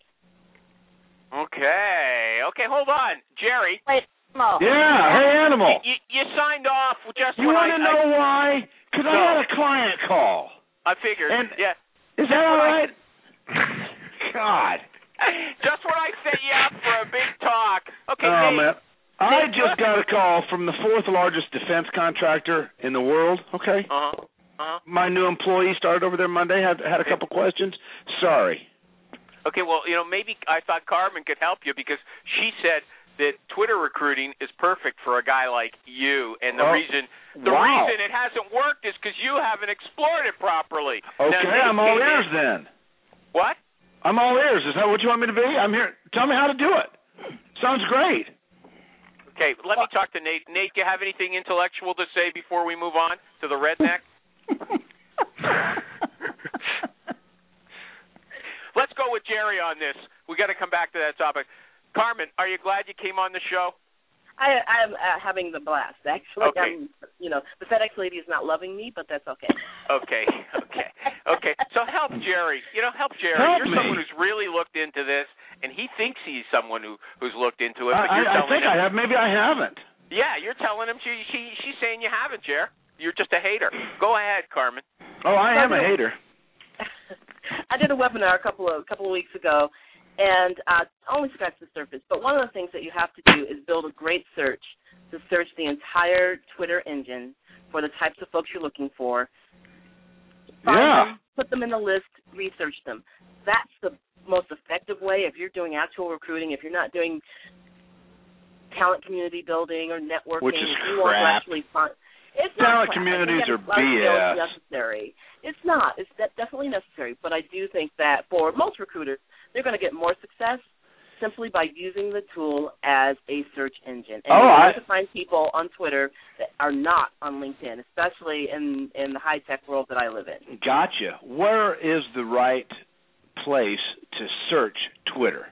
S2: Okay, okay, hold on, Jerry.
S4: Wait, Mo.
S3: Yeah, hey, Animal.
S2: You, you signed off just
S3: you
S2: when
S3: want
S2: I...
S3: to know
S2: I,
S3: why? Because
S2: no.
S3: I had a client call.
S2: I figured,
S3: and
S2: yeah.
S3: Is that all right?
S2: I,
S3: God.
S2: Just when I set you up for a big talk. Okay,
S3: oh,
S2: Nate,
S3: man. I just got a call from the fourth largest defense contractor in the world, okay?
S2: Uh-huh, uh-huh.
S3: My new employee started over there Monday, had, had a couple questions. Sorry.
S2: Okay, well, you know, maybe I thought Carmen could help you because she said that Twitter recruiting is perfect for a guy like you, and the
S3: oh,
S2: reason the
S3: wow.
S2: reason it hasn't worked is because you haven't explored it properly.
S3: Okay,
S2: now,
S3: I'm all ears
S2: in.
S3: then.
S2: What?
S3: I'm all ears. Is that what you want me to be? I'm here. Tell me how to do it. Sounds great.
S2: Okay, let me talk to Nate. Nate, do you have anything intellectual to say before we move on to the redneck? Let's go with Jerry on this. We got to come back to that topic. Carmen, are you glad you came on the show?
S4: I, I'm uh, having the blast, actually.
S2: Okay.
S4: I'm, you know, the FedEx lady is not loving me, but that's okay.
S2: Okay, okay, okay. So help Jerry. You know, help Jerry.
S3: Help
S2: You're
S3: me.
S2: someone who's really looked into this, and he thinks he's someone who who's looked into it. But
S3: I,
S2: you're
S3: I, I
S2: telling
S3: think
S2: him,
S3: I have. Maybe I haven't.
S2: Yeah, you're telling him she she she's saying you haven't, Jer. You're just a hater. Go ahead, Carmen.
S3: Oh, I am a hater.
S4: I did a webinar a couple of couple of weeks ago, and uh, only scratched the surface. But one of the things that you have to do is build a great search to search the entire Twitter engine for the types of folks you're looking for. Find
S3: Yeah.
S4: them, put them in the list, research them. That's the most effective way if you're doing actual recruiting, if you're not doing talent community building or networking.
S3: Which is
S4: you won't
S3: crap.
S4: actually find, it's
S3: Talent
S4: not crap.
S3: communities
S4: I think
S3: are
S4: that's
S3: B S.
S4: necessary. It's not. It's de- definitely necessary. But I do think that for most recruiters, they're going to get more success simply by using the tool as a search engine. And
S3: Oh,
S4: you're
S3: I-
S4: going to find people on Twitter that are not on LinkedIn, especially in, in the high-tech world that I live in.
S3: Gotcha. Where is the right place to search Twitter?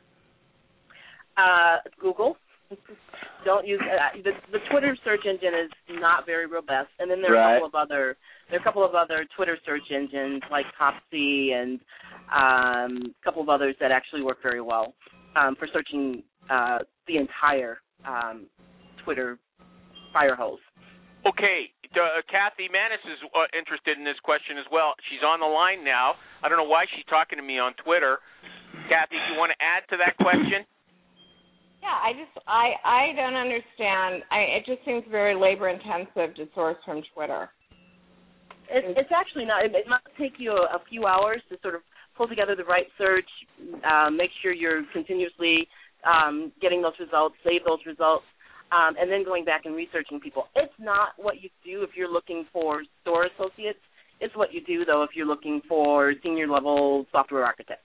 S4: Uh, Google. Don't use uh, the, the Twitter search engine is not very robust, and then there are
S3: Right.
S4: a couple of other there are a couple of other Twitter search engines like Topsy and um, a couple of others that actually work very well um, for searching uh, the entire um, Twitter fire hose.
S2: Okay, uh, Kathy Manis is uh, interested in this question as well. She's on the line now. I don't know why she's talking to me on Twitter. Kathy, do you want to add to that question?
S6: Yeah, I just I I don't understand. I it just seems very labor intensive to source from Twitter.
S4: It, it's actually not. It, it might take you a, a few hours to sort of pull together the right search, um, make sure you're continuously um, getting those results, save those results, um, and then going back and researching people. It's not what you do if you're looking for store associates. It's what you do, though, if you're looking for senior-level software architects.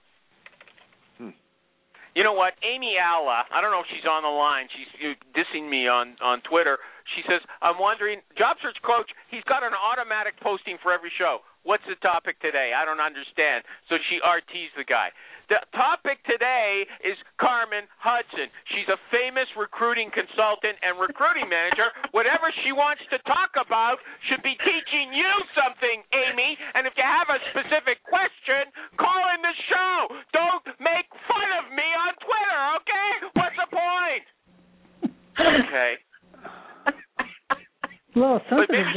S2: You know what? Amy Alla, I don't know if she's on the line. She's uh, dissing me on, on Twitter. She says, I'm wondering, job search coach, he's got an automatic posting for every show. What's the topic today? I don't understand. So she R T's the guy. The topic today is Carmen Hudson. She's a famous recruiting consultant and recruiting manager. Whatever she wants to talk about should be teaching you something, Amy. And if you have a specific question, call in the show. Don't make fun of me on Twitter, okay? What's the point? Okay.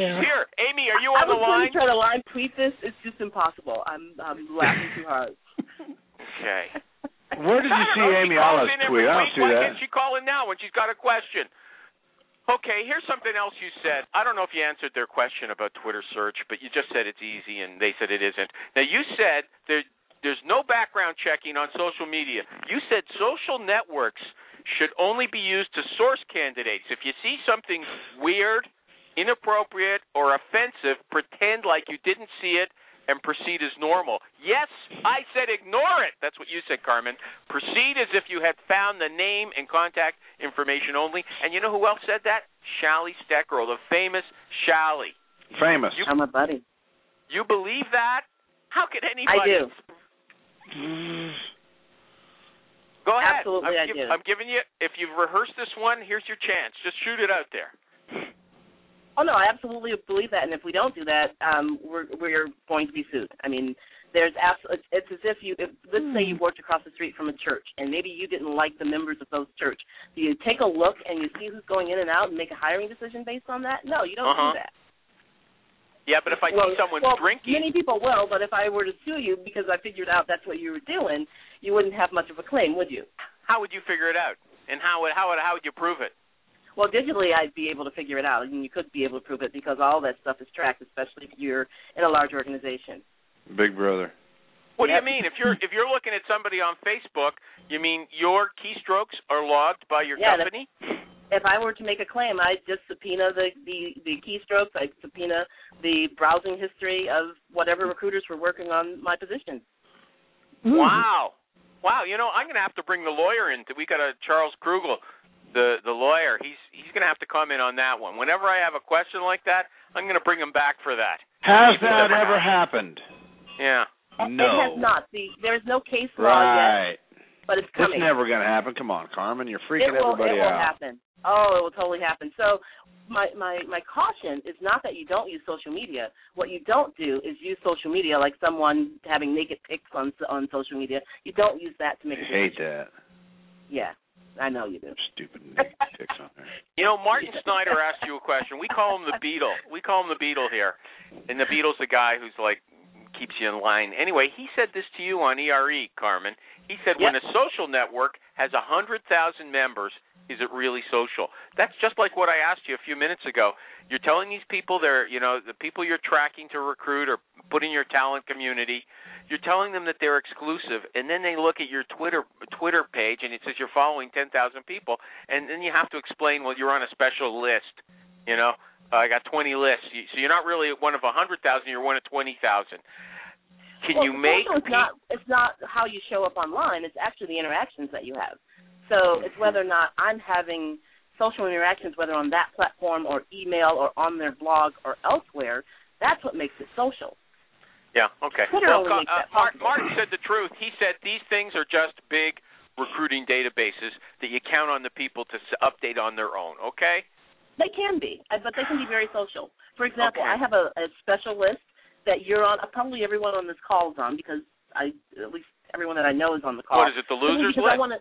S2: she's here. Amy, are you
S4: I
S2: on the
S4: was going
S2: line?
S4: to try to live tweet this. It's just impossible. I'm I'm laughing too hard.
S2: Okay.
S3: Where did you see
S2: know.
S3: Amy
S2: She calls
S3: Olive's
S2: in every
S3: tweet? I don't
S2: week.
S3: see
S2: Why
S3: that.
S2: can't she call in now when she's got a question? Okay, here's something else you said. I don't know if you answered their question about Twitter search, but you just said it's easy, and they said it isn't. Now, you said there, there's no background checking on social media. You said social networks should only be used to source candidates. If you see something weird, inappropriate, or offensive, pretend like you didn't see it and proceed as normal. Yes, I said ignore it. That's what you said, Carmen. Proceed as if you had found the name and contact information only. And you know who else said that? Shally Steckerl, the famous Shally.
S3: Famous.
S4: You, I'm a buddy.
S2: You believe that? How could anybody?
S4: I do.
S2: Go ahead.
S4: Absolutely,
S2: I'm
S4: I
S2: give,
S4: do.
S2: I'm giving you, if you've rehearsed this one, here's your chance. Just shoot it out there.
S4: Oh, no, I absolutely believe that, and if we don't do that, um, we're we're going to be sued. I mean, there's absolutely, it's, it's as if you, if, let's say you worked across the street from a church, and maybe you didn't like the members of those church. Do you take a look and you see who's going in and out and make a hiring decision based on that? No, you don't
S2: uh-huh.
S4: do that.
S2: Yeah, but if I
S4: well,
S2: see someone
S4: well,
S2: drinking.
S4: Many people will, but if I were to sue you because I figured out that's what you were doing, you wouldn't have much of a claim, would you?
S2: How would you figure it out? And how would, how would, how would you prove it?
S4: Well, digitally, I'd be able to figure it out, and you could be able to prove it because all that stuff is tracked, especially if you're in a large organization.
S3: Big brother.
S2: What
S4: yep.
S2: do you mean? If you're if you're looking at somebody on Facebook, you mean your keystrokes are logged by your
S4: yeah,
S2: company?
S4: If I were to make a claim, I'd just subpoena the, the, the keystrokes. I'd subpoena the browsing history of whatever recruiters were working on my position.
S2: Wow. Wow. You know, I'm going to have to bring the lawyer in. We got a Charles Krugel, the, the lawyer. He's he's going to have to come in on that one. Whenever I have a question like that, I'm going to bring him back for that.
S3: Has that ever happened?
S2: Yeah.
S3: No.
S4: It has not. The, there's no case law
S3: right.
S4: yet, but it's coming.
S3: It's never going to happen. Come on, Carmen. You're freaking
S4: it will,
S3: everybody
S4: it will
S3: out.
S4: happen. Oh, it will totally happen. So my, my, my caution is not that you don't use social media. What you don't do is use social media like someone having naked pics on on social media. You don't use that to make a
S3: I hate
S4: decision.
S3: that.
S4: Yeah, I know you do.
S3: Stupid naked pics on there.
S2: You know, Martin Snyder asked you a question. We call him the Beetle. We call him the Beetle here. And the Beetle's the guy who's like, keeps you in line. Anyway, he said this to you on E R E, Carmen. He said
S4: yep.
S2: when a social network has one hundred thousand members, is it really social? That's just like what I asked you a few minutes ago. You're telling these people they're, you know, the people you're tracking to recruit or put in your talent community, you're telling them that they're exclusive, and then they look at your Twitter Twitter page and it says you're following ten thousand people, and then you have to explain, well, you're on a special list, you know. Uh, I got twenty lists. So you're not really one of one hundred thousand, you're one of twenty thousand. Can
S4: well,
S2: you make
S4: it's not, it's not how you show up online. It's actually the interactions that you have. So it's whether or not I'm having social interactions, whether on that platform or email or on their blog or elsewhere. That's what makes it social.
S2: Yeah, okay.
S4: Twitter
S2: well,
S4: only
S2: uh,
S4: makes that
S2: Martin,
S4: possible.
S2: Martin said the truth. He said these things are just big recruiting databases that you count on the people to update on their own, okay?
S4: They can be, but they can be very social. For example,
S2: okay.
S4: I have a, a special list that you're on, probably everyone on this call is on, because I, at least everyone that I know is on the call.
S2: What is it, the losers
S4: because
S2: list?
S4: I wanna,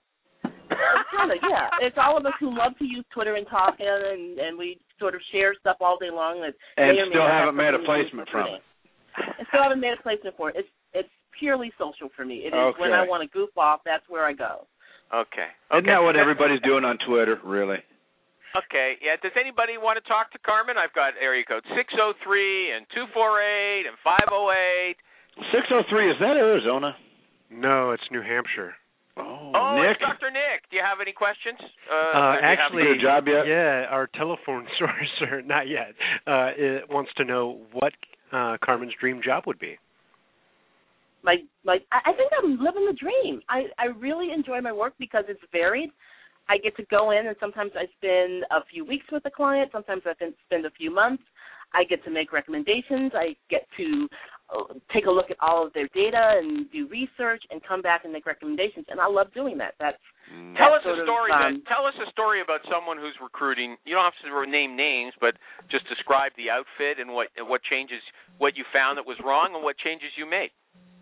S4: kind of, yeah. It's all of us who love to use Twitter and talk, and, and we sort of share stuff all day long. That
S3: and
S4: may or may
S3: still
S4: not
S3: haven't
S4: have
S3: made a
S4: something to do
S3: placement
S4: with
S3: from
S4: recruiting.
S3: it.
S4: And still haven't made a placement for it. It's it's purely social for me. It is
S3: okay.
S4: when I want to goof off, that's where I go.
S2: Okay.
S3: Isn't
S2: okay.
S3: that what everybody's doing on Twitter, really?
S2: Okay, yeah. Does anybody want to talk to Carmen? I've got area code six oh three and two four eight and five oh eight.
S3: six oh three, is that Arizona?
S5: No, it's New Hampshire.
S3: Oh,
S2: oh
S3: Nick.
S2: It's Doctor Nick. Do you have any questions? Uh,
S5: Uh,
S2: do you have
S5: actually,
S3: a job yet?
S5: yeah, our telephone source, or not yet, uh, it wants to know what uh, Carmen's dream job would be.
S4: My, my, I think I'm living the dream. I, I really enjoy my work because it's varied. I get to go in, and sometimes I spend a few weeks with a client. Sometimes I spend a few months. I get to make recommendations. I get to uh, take a look at all of their data and do research and come back and make recommendations. And I love doing that. That's
S3: Mm.
S2: Tell us
S4: sort
S2: a
S4: of,
S2: story.
S4: um,
S2: then. Tell us a story about someone who's recruiting. You don't have to name names, but just describe the outfit and what what changes, what you found that was wrong, and what changes you made.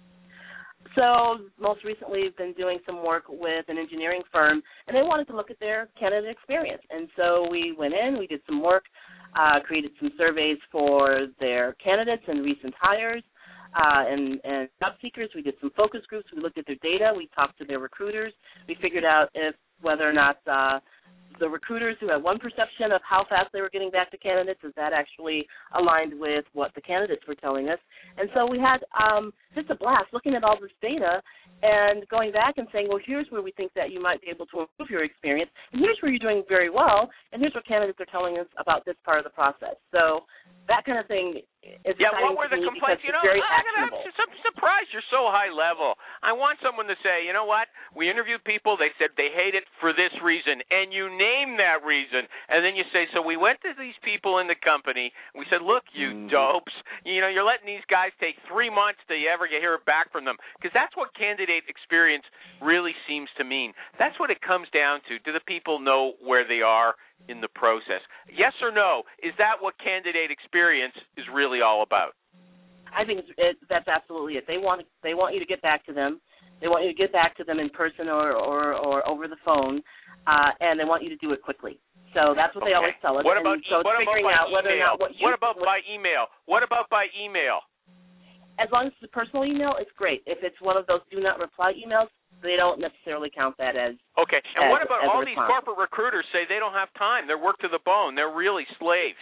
S4: So most recently I've been doing some work with an engineering firm, and they wanted to look at their candidate experience. And so we went in, we did some work uh, created some surveys for their candidates and recent hires uh, and, and job seekers. We did some focus groups. We looked at their data. We talked to their recruiters. We figured out if whether or not uh, the recruiters who had one perception of how fast they were getting back to candidates, is that actually aligned with what the candidates were telling us. And so we had um, just a blast looking at all this data and going back and saying, well, here's where we think that you might be able to improve your experience, and here's where you're doing very well, and here's what candidates are telling us about this part of the process. So that kind of thing is
S2: yeah,
S4: exciting
S2: what were
S4: to
S2: the
S4: me
S2: complaints?
S4: because
S2: You know,
S4: it's very
S2: I'm,
S4: actionable.
S2: I'm surprised you're so high level. I want someone to say, you know what, we interviewed people, they said they hate it for this reason, and you name that reason, and then you say, so we went to these people in the company, we said, look, you mm. dopes, you know, you're letting these guys take three months to ever get hear back from them, because that's what candidate experience really seems to mean. That's what it comes down to. Do the people know where they are in the process? Yes or no? Is that what candidate experience is really all about?
S4: I think it's, it, that's absolutely it. They want they want you to get back to them. They want you to get back to them in person or or, or over the phone, uh, and they want you to do it quickly. So that's what
S2: okay.
S4: they always tell us.
S2: What about,
S4: and so
S2: what
S4: figuring
S2: about by
S4: out whether
S2: email?
S4: or not what you,
S2: what about
S4: what,
S2: by email? What about by email?
S4: As long as it's a personal email, it's great. If it's one of those do not reply emails, they don't necessarily count that as
S2: okay. And
S4: as,
S2: what about all these
S4: response.
S2: corporate recruiters say they don't have time? They're worked to the bone. They're really slaves.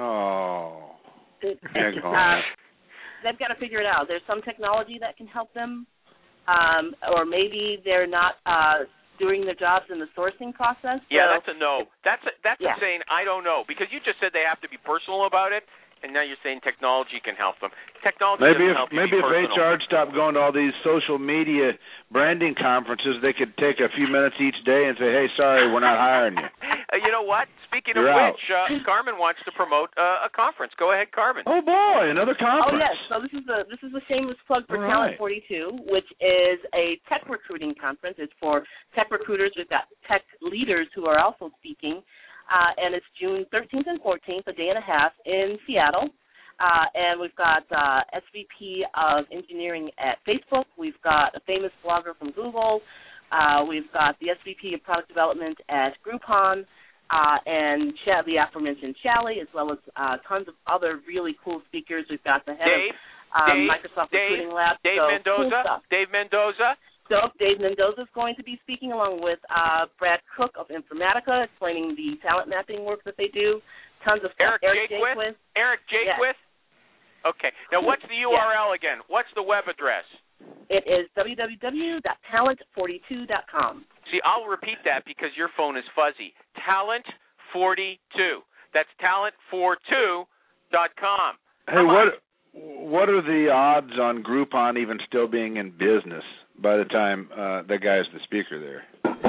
S3: No.
S4: It, uh, they've got to figure it out. There's some technology that can help them, um, or maybe they're not uh, doing their jobs in the sourcing process.
S2: Yeah,
S4: so
S2: that's a no. That's a, that's
S4: yeah.
S2: a saying I don't know, because you just said they have to be personal about it. And now you're saying technology can help them. Technology
S3: maybe
S2: doesn't
S3: if
S2: help you
S3: maybe
S2: be
S3: if
S2: personal.
S3: H R stopped going to all these social media branding conferences, they could take a few minutes each day and say, "Hey, sorry, we're not hiring you."
S2: uh, you know what? Speaking
S3: You're
S2: of
S3: out.
S2: which, uh, Carmen wants to promote uh, a conference. Go ahead, Carmen.
S3: Oh boy, another conference.
S4: Oh yes. So this is a this is a shameless plug for
S3: all
S4: Talent
S3: right.
S4: forty-two, which is a tech recruiting conference. It's for tech recruiters. We've got tech leaders who are also speaking, uh, and it's June thirteenth and fourteenth, a day and a half in Seattle. Uh, and we've got uh, S V P of engineering at Facebook. We've got a famous blogger from Google. Uh, we've got the S V P of product development at Groupon, uh, and Ch- the aforementioned Shally, as well as uh, tons of other really cool speakers. We've got the head
S2: Dave,
S4: of um,
S2: Dave,
S4: Microsoft
S2: Dave,
S4: Recruiting Lab.
S2: Dave
S4: so
S2: Mendoza.
S4: Cool
S2: Dave Mendoza.
S4: So Dave Mendoza is going to be speaking along with uh, Brad Cook of Informatica, explaining the talent mapping work that they do. Tons of stuff.
S2: Eric, Eric Jaquith.
S4: Jaquith.
S2: Eric Jaquith.
S4: Yes.
S2: Okay. Now, what's the U R L again? What's the web address?
S4: It is w w w dot talent forty-two dot com.
S2: See, I'll repeat that because your phone is fuzzy. Talent forty-two. That's talent forty-two dot com.
S3: Hey, what what are the odds on Groupon even still being in business by the time uh, that guy's the speaker there?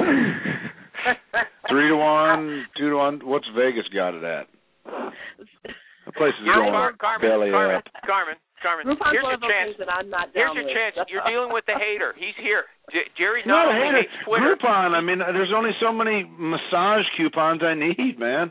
S3: Three to one, two to one. What's Vegas got it at? The place is going
S2: Car- Carmen,
S3: belly
S2: Carmen,
S3: up.
S2: Carmen, Carmen.
S4: Groupon's
S2: Here's
S4: one
S2: your
S4: of those
S2: chance.
S4: things that I'm not
S2: Here's
S4: down
S2: your
S4: with.
S2: chance. You're dealing with the hater. He's here. J- Jerry
S3: Not
S2: not
S3: a
S2: only
S3: hater.
S2: hates Twitter.
S3: Groupon. I mean, there's only so many massage coupons I need, man.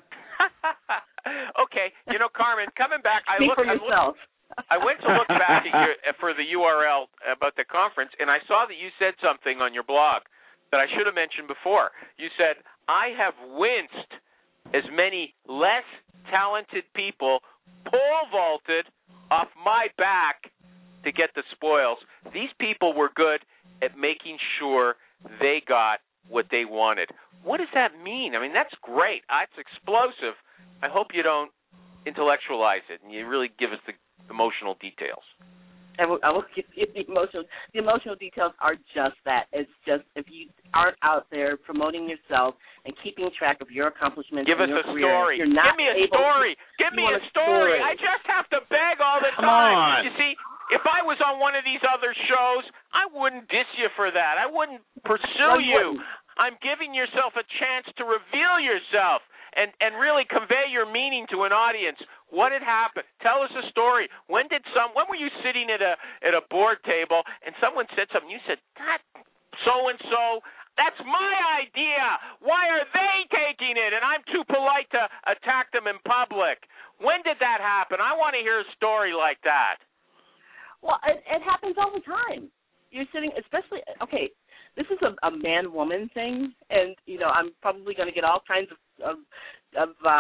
S2: Okay, you know, Carmen, coming back, I
S4: Speak
S2: looked.
S4: for
S2: I,
S4: yourself.
S2: looked I went to look back at your, for the U R L about the conference, and I saw that you said something on your blog that I should have mentioned before. You said, I have winced as many less talented people pole vaulted off my back to get the spoils. These people were good at making sure they got what they wanted. What does that mean? I mean, that's great. It's explosive. I hope you don't intellectualize it and you really give us the emotional details.
S4: I will, I will give you the emotional. The emotional details are just that. It's just if you aren't out there promoting yourself and keeping track of your accomplishments.
S2: Give us
S4: in your
S2: a
S4: career,
S2: story.
S4: You're not
S2: Give me a
S4: able
S2: story.
S4: To,
S2: Give me a
S4: a
S2: story.
S4: story.
S2: I just have to beg all the
S3: Come
S2: time.
S3: on.
S2: You see, if I was on one of these other shows, I wouldn't diss you for that. I wouldn't pursue
S4: No, you
S2: you.
S4: wouldn't.
S2: I'm giving yourself a chance to reveal yourself and, and really convey your meaning to an audience. What had happened? Tell us a story. When did some? When were you sitting at a at a board table and someone said something? You said, "That so and so. That's my idea. Why are they taking it? And I'm too polite to attack them in public." When did that happen? I want to hear a story like that.
S4: Well, it, it happens all the time. You're sitting, especially okay. This is a, a man-woman thing, and you know I'm probably going to get all kinds of of, of uh,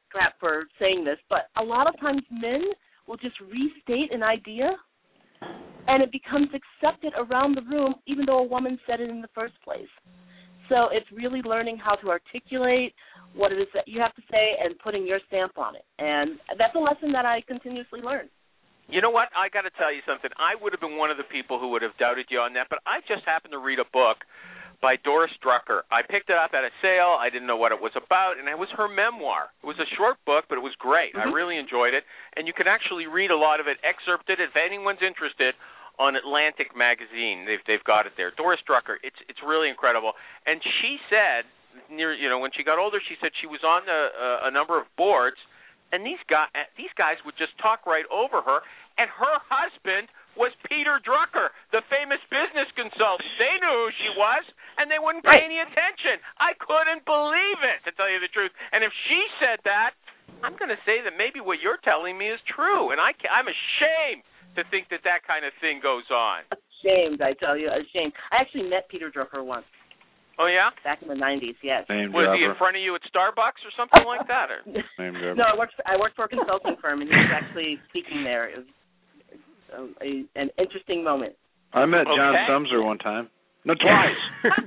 S4: crap for saying this, but a lot of times men will just restate an idea, and it becomes accepted around the room, even though a woman said it in the first place. So it's really learning how to articulate what it is that you have to say and putting your stamp on it. And that's a lesson that I continuously learn.
S2: You know what? I got to tell you something. I would have been one of the people who would have doubted you on that, but I just happened to read a book by Doris Drucker. I picked it up at a sale. I didn't know what it was about, and it was her memoir. It was a short book, but it was great. Mm-hmm. I really enjoyed it, and you can actually read a lot of it, excerpted if anyone's interested, on Atlantic Magazine. They've they've got it there. Doris Drucker. It's it's really incredible. And she said, near you know, when she got older, she said she was on a, a, a number of boards, and these guys these guys would just talk right over her. And her husband was Peter Drucker, the famous business consultant. They knew who she was, and they wouldn't pay any attention. I couldn't believe it, to tell you the truth. And if she said that, I'm going to say that maybe what you're telling me is true, and I can, I'm ashamed to think that that kind of thing goes on.
S4: Ashamed, I tell you, ashamed. I actually met Peter Drucker once.
S2: Oh, yeah?
S4: Back in the nineties, yes.
S3: Name
S2: was
S3: dropper.
S2: he in front of you at Starbucks or something like that? Or?
S3: Name
S4: no, I worked, for, I worked for a consulting firm, and he was actually speaking there. It was um, a, an interesting moment.
S3: I met John
S2: okay.
S3: Sumser one time. No, twice.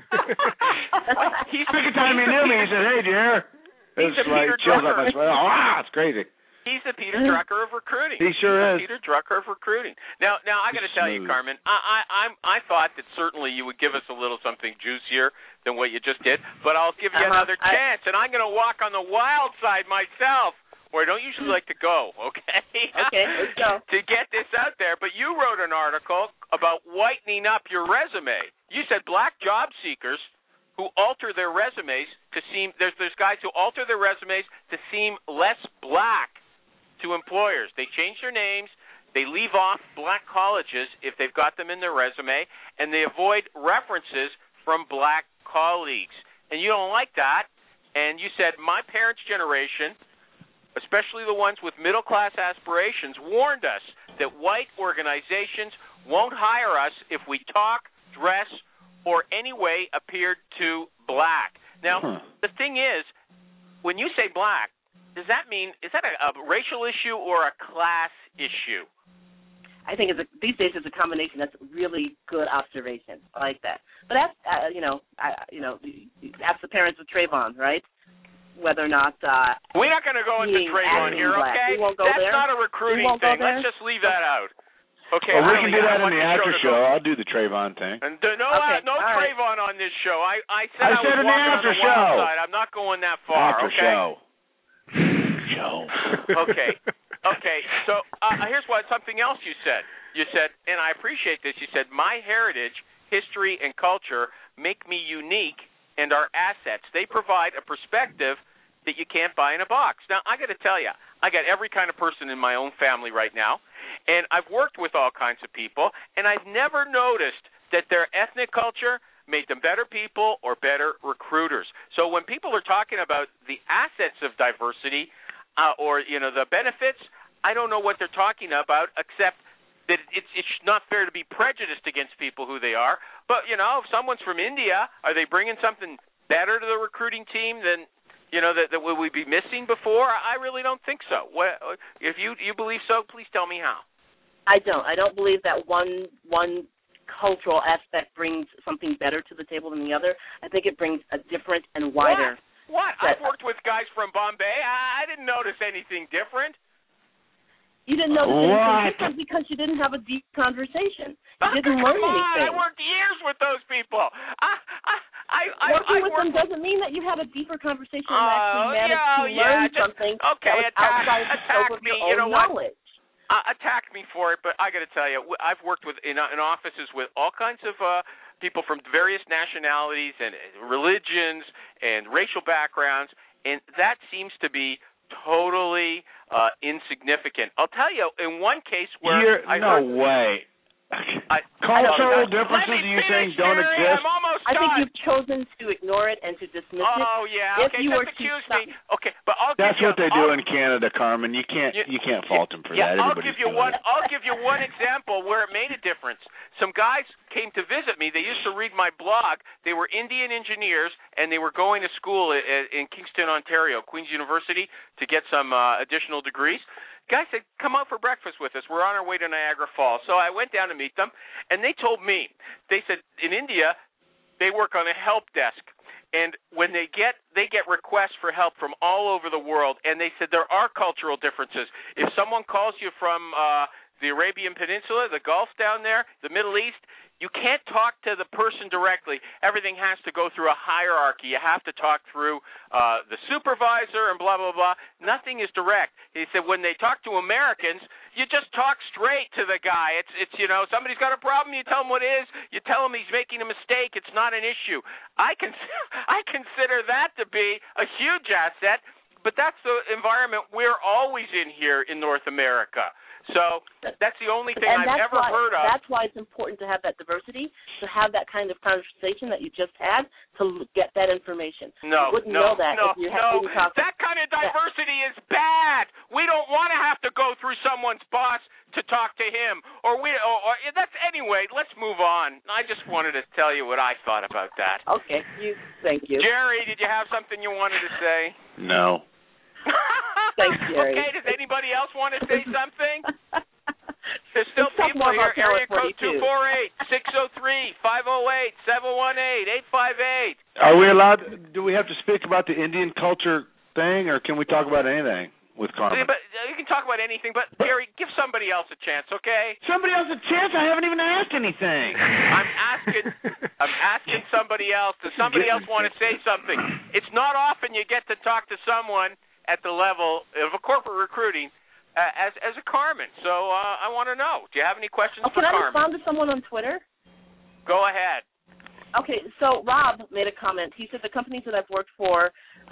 S2: He's,
S3: Second time he knew me, he said, "Hey, dear."
S2: He's
S3: It's
S2: a
S3: like
S2: Peter
S3: chills up
S2: Drucker.
S3: my spine. Ah, it's crazy.
S2: He's the Peter Drucker of recruiting.
S3: He sure
S2: He's the
S3: is.
S2: Peter Drucker of recruiting. Now, now I got to tell you,
S3: Smooth.
S2: Carmen, I, I, I'm, I thought that certainly you would give us a little something juicier than what you just did, but I'll give you
S4: uh-huh.
S2: another
S4: I,
S2: chance, and I'm going to walk on the wild side myself, where I don't usually like to go. Okay.
S4: Okay, let's go.
S2: To get this out there, but you wrote an article about whitening up your resume. You said black job seekers who alter their resumes to seem there's there's guys who alter their resumes to seem less black to employers. They change their names, they leave off black colleges if they've got them in their resume, and they avoid references from black colleagues. And you don't like that, and you said my parents' generation, especially the ones with middle-class aspirations, warned us that white organizations won't hire us if we talk, dress, or any way appeared to black. Now,
S3: Huh.
S2: the thing is, when you say black, does that mean, is that a, a racial issue or a class issue?
S4: I think it's a, these days it's a combination. That's a really good observation. I like that. But ask, uh, you know, I, you know, ask the parents of Trayvon, right? Whether or not uh,
S2: we're not going to go into Trayvon here,
S4: black.
S2: okay?
S4: We won't go
S2: That's
S4: there.
S2: not a recruiting thing. Let's just leave that out. Okay,
S3: well, we
S2: really,
S3: can do that
S2: I
S3: in the
S2: want
S3: after
S2: show.
S3: show. I'll do the Trayvon thing.
S2: And uh, no,
S4: okay,
S2: uh, no Trayvon right. on this show. I, I said
S3: I,
S2: I
S3: said
S2: was
S3: in the
S2: walking
S3: after
S2: on the
S3: show.
S2: wild side. I'm not going that far.
S3: After
S2: okay?
S3: show. show.
S2: Okay. Okay. So uh, here's what something else you said. You said, and I appreciate this. You said my heritage, history, and culture make me unique and are assets. They provide a perspective that you can't buy in a box. Now, I got to tell you, I got every kind of person in my own family right now, and I've worked with all kinds of people, and I've never noticed that their ethnic culture made them better people or better recruiters. So when people are talking about the assets of diversity uh, or, you know, the benefits, I don't know what they're talking about except that it's, it's not fair to be prejudiced against people who they are. But, you know, if someone's from India, are they bringing something better to the recruiting team than – you know, that, that would we be missing before? I really don't think so. What, if you you believe so, please tell me how.
S4: I don't. I don't believe that one one cultural aspect brings something better to the table than the other. I think it brings a different and wider.
S2: What? What?
S4: Set.
S2: I've worked with guys from Bombay. I, I didn't notice anything different.
S4: You didn't notice
S3: What?
S4: anything different because you didn't have a deep conversation. You
S2: Oh,
S4: didn't
S2: come
S4: learn
S2: on.
S4: anything.
S2: I worked years with those people. I, I, I, I,
S4: Working
S2: I
S4: with
S2: worked
S4: them doesn't mean that you had a deeper conversation and
S2: Oh,
S4: actually managed
S2: yeah,
S4: to
S2: yeah,
S4: learn
S2: just-
S4: something
S2: okay,
S4: that was
S2: attack-
S4: outside the
S2: attack
S4: scope of
S2: me,
S4: your
S2: you
S4: own
S2: know what?
S4: knowledge.
S2: uh, attack me for it, but I got to tell you, I've worked with in, in offices with all kinds of uh, people from various nationalities and religions and racial backgrounds, and that seems to be totally uh, insignificant. I'll tell you, in one case where
S3: You're,
S2: I
S3: no
S2: heard,
S3: way.
S2: I,
S3: Cultural
S2: I
S3: differences
S2: Let me
S3: you're saying
S2: finish,
S3: don't
S2: Jerry.
S3: exist?
S2: I'm almost
S4: I
S2: done.
S4: think you've chosen to ignore it and to dismiss it.
S2: Oh yeah,
S4: If
S2: okay.
S4: you
S2: Just
S4: were to
S2: accuse
S4: stop-
S2: me. Okay, but I'll
S3: That's
S2: give
S3: what
S2: you,
S3: they do
S2: I'll,
S3: in Canada, Carmen. You can't
S2: You-
S3: you can't fault them for
S2: yeah,
S3: that.
S2: I'll
S3: Everybody's
S2: give you
S3: doing
S2: one.
S3: it.
S2: I'll give you one example where it made a difference. Some guys came to visit me. They used to read my blog. They were Indian engineers, and they were going to school in, in Kingston, Ontario, Queen's University, to get some uh, additional degrees. Guy said, come out for breakfast with us. We're on our way to Niagara Falls. So I went down to meet them, and they told me, they said, in India, they work on a help desk. And when they get they get requests for help from all over the world, and they said there are cultural differences. If someone calls you from uh, the Arabian Peninsula, the Gulf down there, the Middle East, you can't talk to the person directly. Everything has to go through a hierarchy. You have to talk through uh, the supervisor and blah, blah, blah. Nothing is direct. He said when they talk to Americans, you just talk straight to the guy. It's, it's you know, somebody's got a problem, you tell him what it is. You tell him he's making a mistake. It's not an issue. I, cons- I consider that to be a huge asset, but that's the environment we're always in here in North America. So that's the only thing
S4: and
S2: I've ever
S4: why,
S2: heard of.
S4: That's why it's important to have that diversity, to have that kind of conversation that you just had, to get that information.
S2: No,
S4: you wouldn't
S2: no,
S4: know that
S2: no,
S4: if you
S2: no.
S4: didn't talk.
S2: That kind of diversity yeah. is bad. We don't want to have to go through someone's boss to talk to him. Or we. Or, or that's anyway. Let's move on. I just wanted to tell you what I thought about that.
S4: Okay. You. Thank you.
S2: Jerry, did you have something you wanted to say?
S3: No.
S4: Thanks, Jerry.
S2: Okay, does anybody else want to say something? There's still
S4: Let's
S2: people here. Area code two four eight, six oh three, five oh eight, seven one eight, eight five eight.
S3: Are we allowed, do we have to speak about the Indian culture thing, or can we talk about anything with Carmen?
S2: But you can talk about anything, but Gary, give somebody else a chance, okay?
S3: Somebody else a chance? I haven't even asked anything.
S2: I'm asking I'm asking somebody else. Does somebody else want to say something? It's not often you get to talk to someone at the level of a corporate recruiting uh, as as a Carmen. So uh, I want to know. Do you have any questions
S4: oh,
S2: for
S4: Carmen? Can I
S2: Carmen?
S4: respond to someone on Twitter?
S2: Go ahead.
S4: Okay, so Rob made a comment. He said the companies that I've worked for,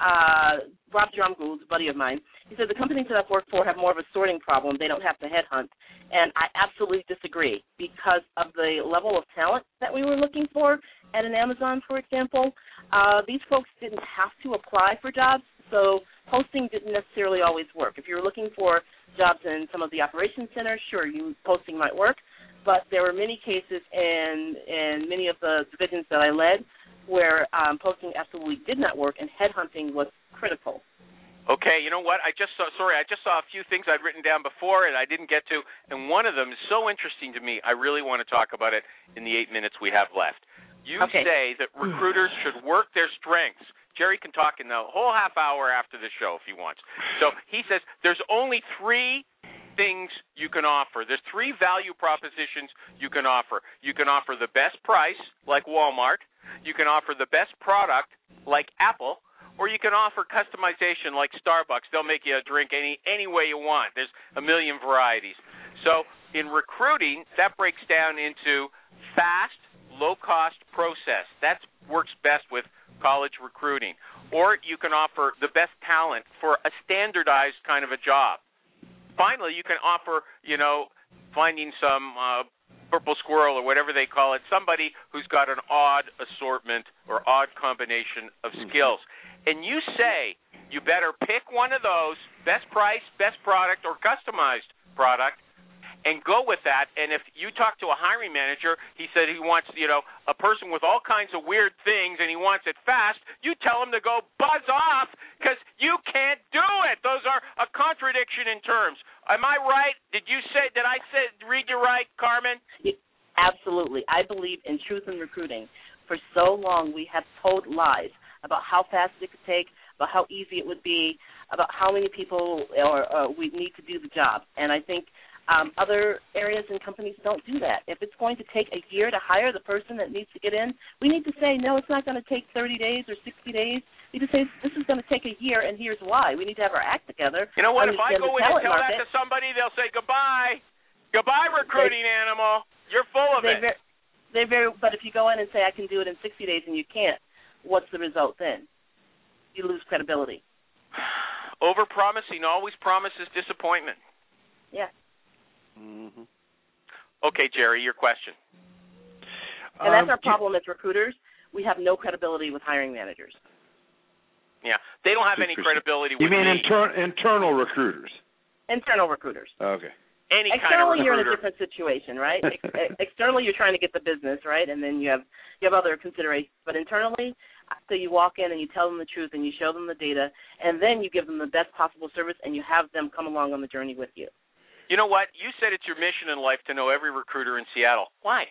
S4: uh, Rob Drumgold, a buddy of mine, he said the companies that I've worked for have more of a sorting problem. They don't have to headhunt. And I absolutely disagree because of the level of talent that we were looking for at an Amazon, for example. Uh, these folks didn't have to apply for jobs, so posting didn't necessarily always work. If you're looking for jobs in some of the operations centers, sure, you posting might work. But there were many cases in, in many of the divisions that I led where um, posting absolutely did not work, and headhunting was critical.
S2: Okay, you know what? I just saw, sorry, I just saw a few things I'd written down before and I didn't get to, and one of them is so interesting to me, I really want to talk about it in the eight minutes we have left. You
S4: okay.
S2: say that recruiters should work their strengths. Jerry can talk in the whole half hour after the show if he wants. So he says there's only three things you can offer. There's three value propositions you can offer. You can offer the best price, like Walmart. You can offer the best product, like Apple. Or you can offer customization, like Starbucks. They'll make you a drink any any way you want. There's a million varieties. So in recruiting, that breaks down into fast, low-cost process. That works best with college recruiting. Or you can offer the best talent for a standardized kind of a job. Finally, you can offer, you know, finding some uh, purple squirrel or whatever they call it, somebody who's got an odd assortment or odd combination of skills. And you say you better pick one of those, best price, best product, or customized product, and go with that. And if you talk to a hiring manager, he said he wants, you know, a person with all kinds of weird things and he wants it fast, you tell him to go buzz off because you can't do it. Those are a contradiction in terms. Am I right? Did you say, did I say, read you right, Carmen?
S4: Absolutely. I believe in truth in recruiting. For so long we have told lies about how fast it could take, about how easy it would be, about how many people or, or we need to do the job. And I think Um, other areas and companies don't do that. If it's going to take a year to hire the person that needs to get in, we need to say, no, it's not going to take thirty days or sixty days. We need to say, this is going to take a year, and here's why. We need to have our act together.
S2: You know what? If I go in and tell
S4: market,
S2: that to somebody, they'll say, goodbye. Goodbye, recruiting
S4: they,
S2: animal. You're full of
S4: they
S2: it.
S4: Very, they very, but if you go in and say, I can do it in sixty days, and you can't, what's the result then? You lose credibility.
S2: Over-promising always promises disappointment.
S4: Yeah.
S3: Mm-hmm.
S2: Okay, Jerry, your question.
S4: And that's
S3: Um,
S4: our problem as recruiters. We have no credibility with hiring managers.
S2: Yeah, they don't have any credibility with
S3: You mean
S2: me.
S3: inter- internal recruiters?
S4: Internal recruiters.
S3: Okay.
S2: Any
S4: Externally,
S2: kind of
S4: you're in a
S2: recruiter.
S4: different situation, right? Ex- externally, you're trying to get the business, right? And then you have you have other considerations. But internally, so you walk in and you tell them the truth and you show them the data, and then you give them the best possible service and you have them come along on the journey with you.
S2: You know what? You said it's your mission in life to know every recruiter in Seattle. Why?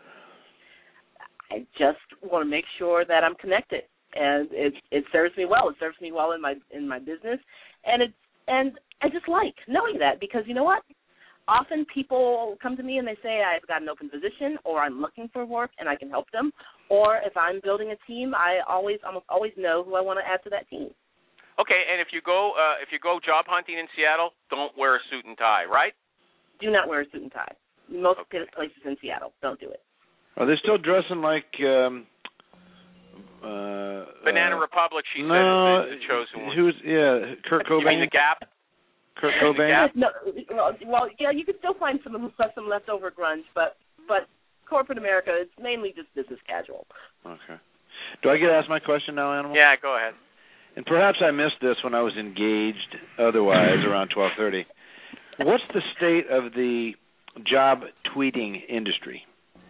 S4: I just want to make sure that I'm connected, and it it serves me well. It serves me well in my in my business, and it and I just like knowing that, because you know what? Often people come to me and they say, I've got an open position, or I'm looking for work and I can help them. Or if I'm building a team, I always almost always know who I want to add to that team.
S2: Okay, and if you go uh, if you go job hunting in Seattle, don't wear a suit and tie, right?
S4: Do not wear a suit and tie. Most
S2: Okay.
S4: places in Seattle don't do it.
S3: Are they still dressing like um, uh,
S2: Banana
S3: uh,
S2: Republic, she
S3: no,
S2: said, is the chosen one.
S3: Who's yeah, Kurt
S2: You mean
S3: Cobain?
S2: the Gap?
S3: Kurt
S2: The
S3: Cobain.
S2: Gap?
S4: No, well, well, yeah, you can still find some some leftover grunge, but but corporate America is mainly just business casual.
S3: Okay. Do I get to ask my question now, Animal?
S2: Yeah, go ahead.
S3: And perhaps I missed this when I was engaged. Otherwise, around twelve thirty. What's the state of the job tweeting industry?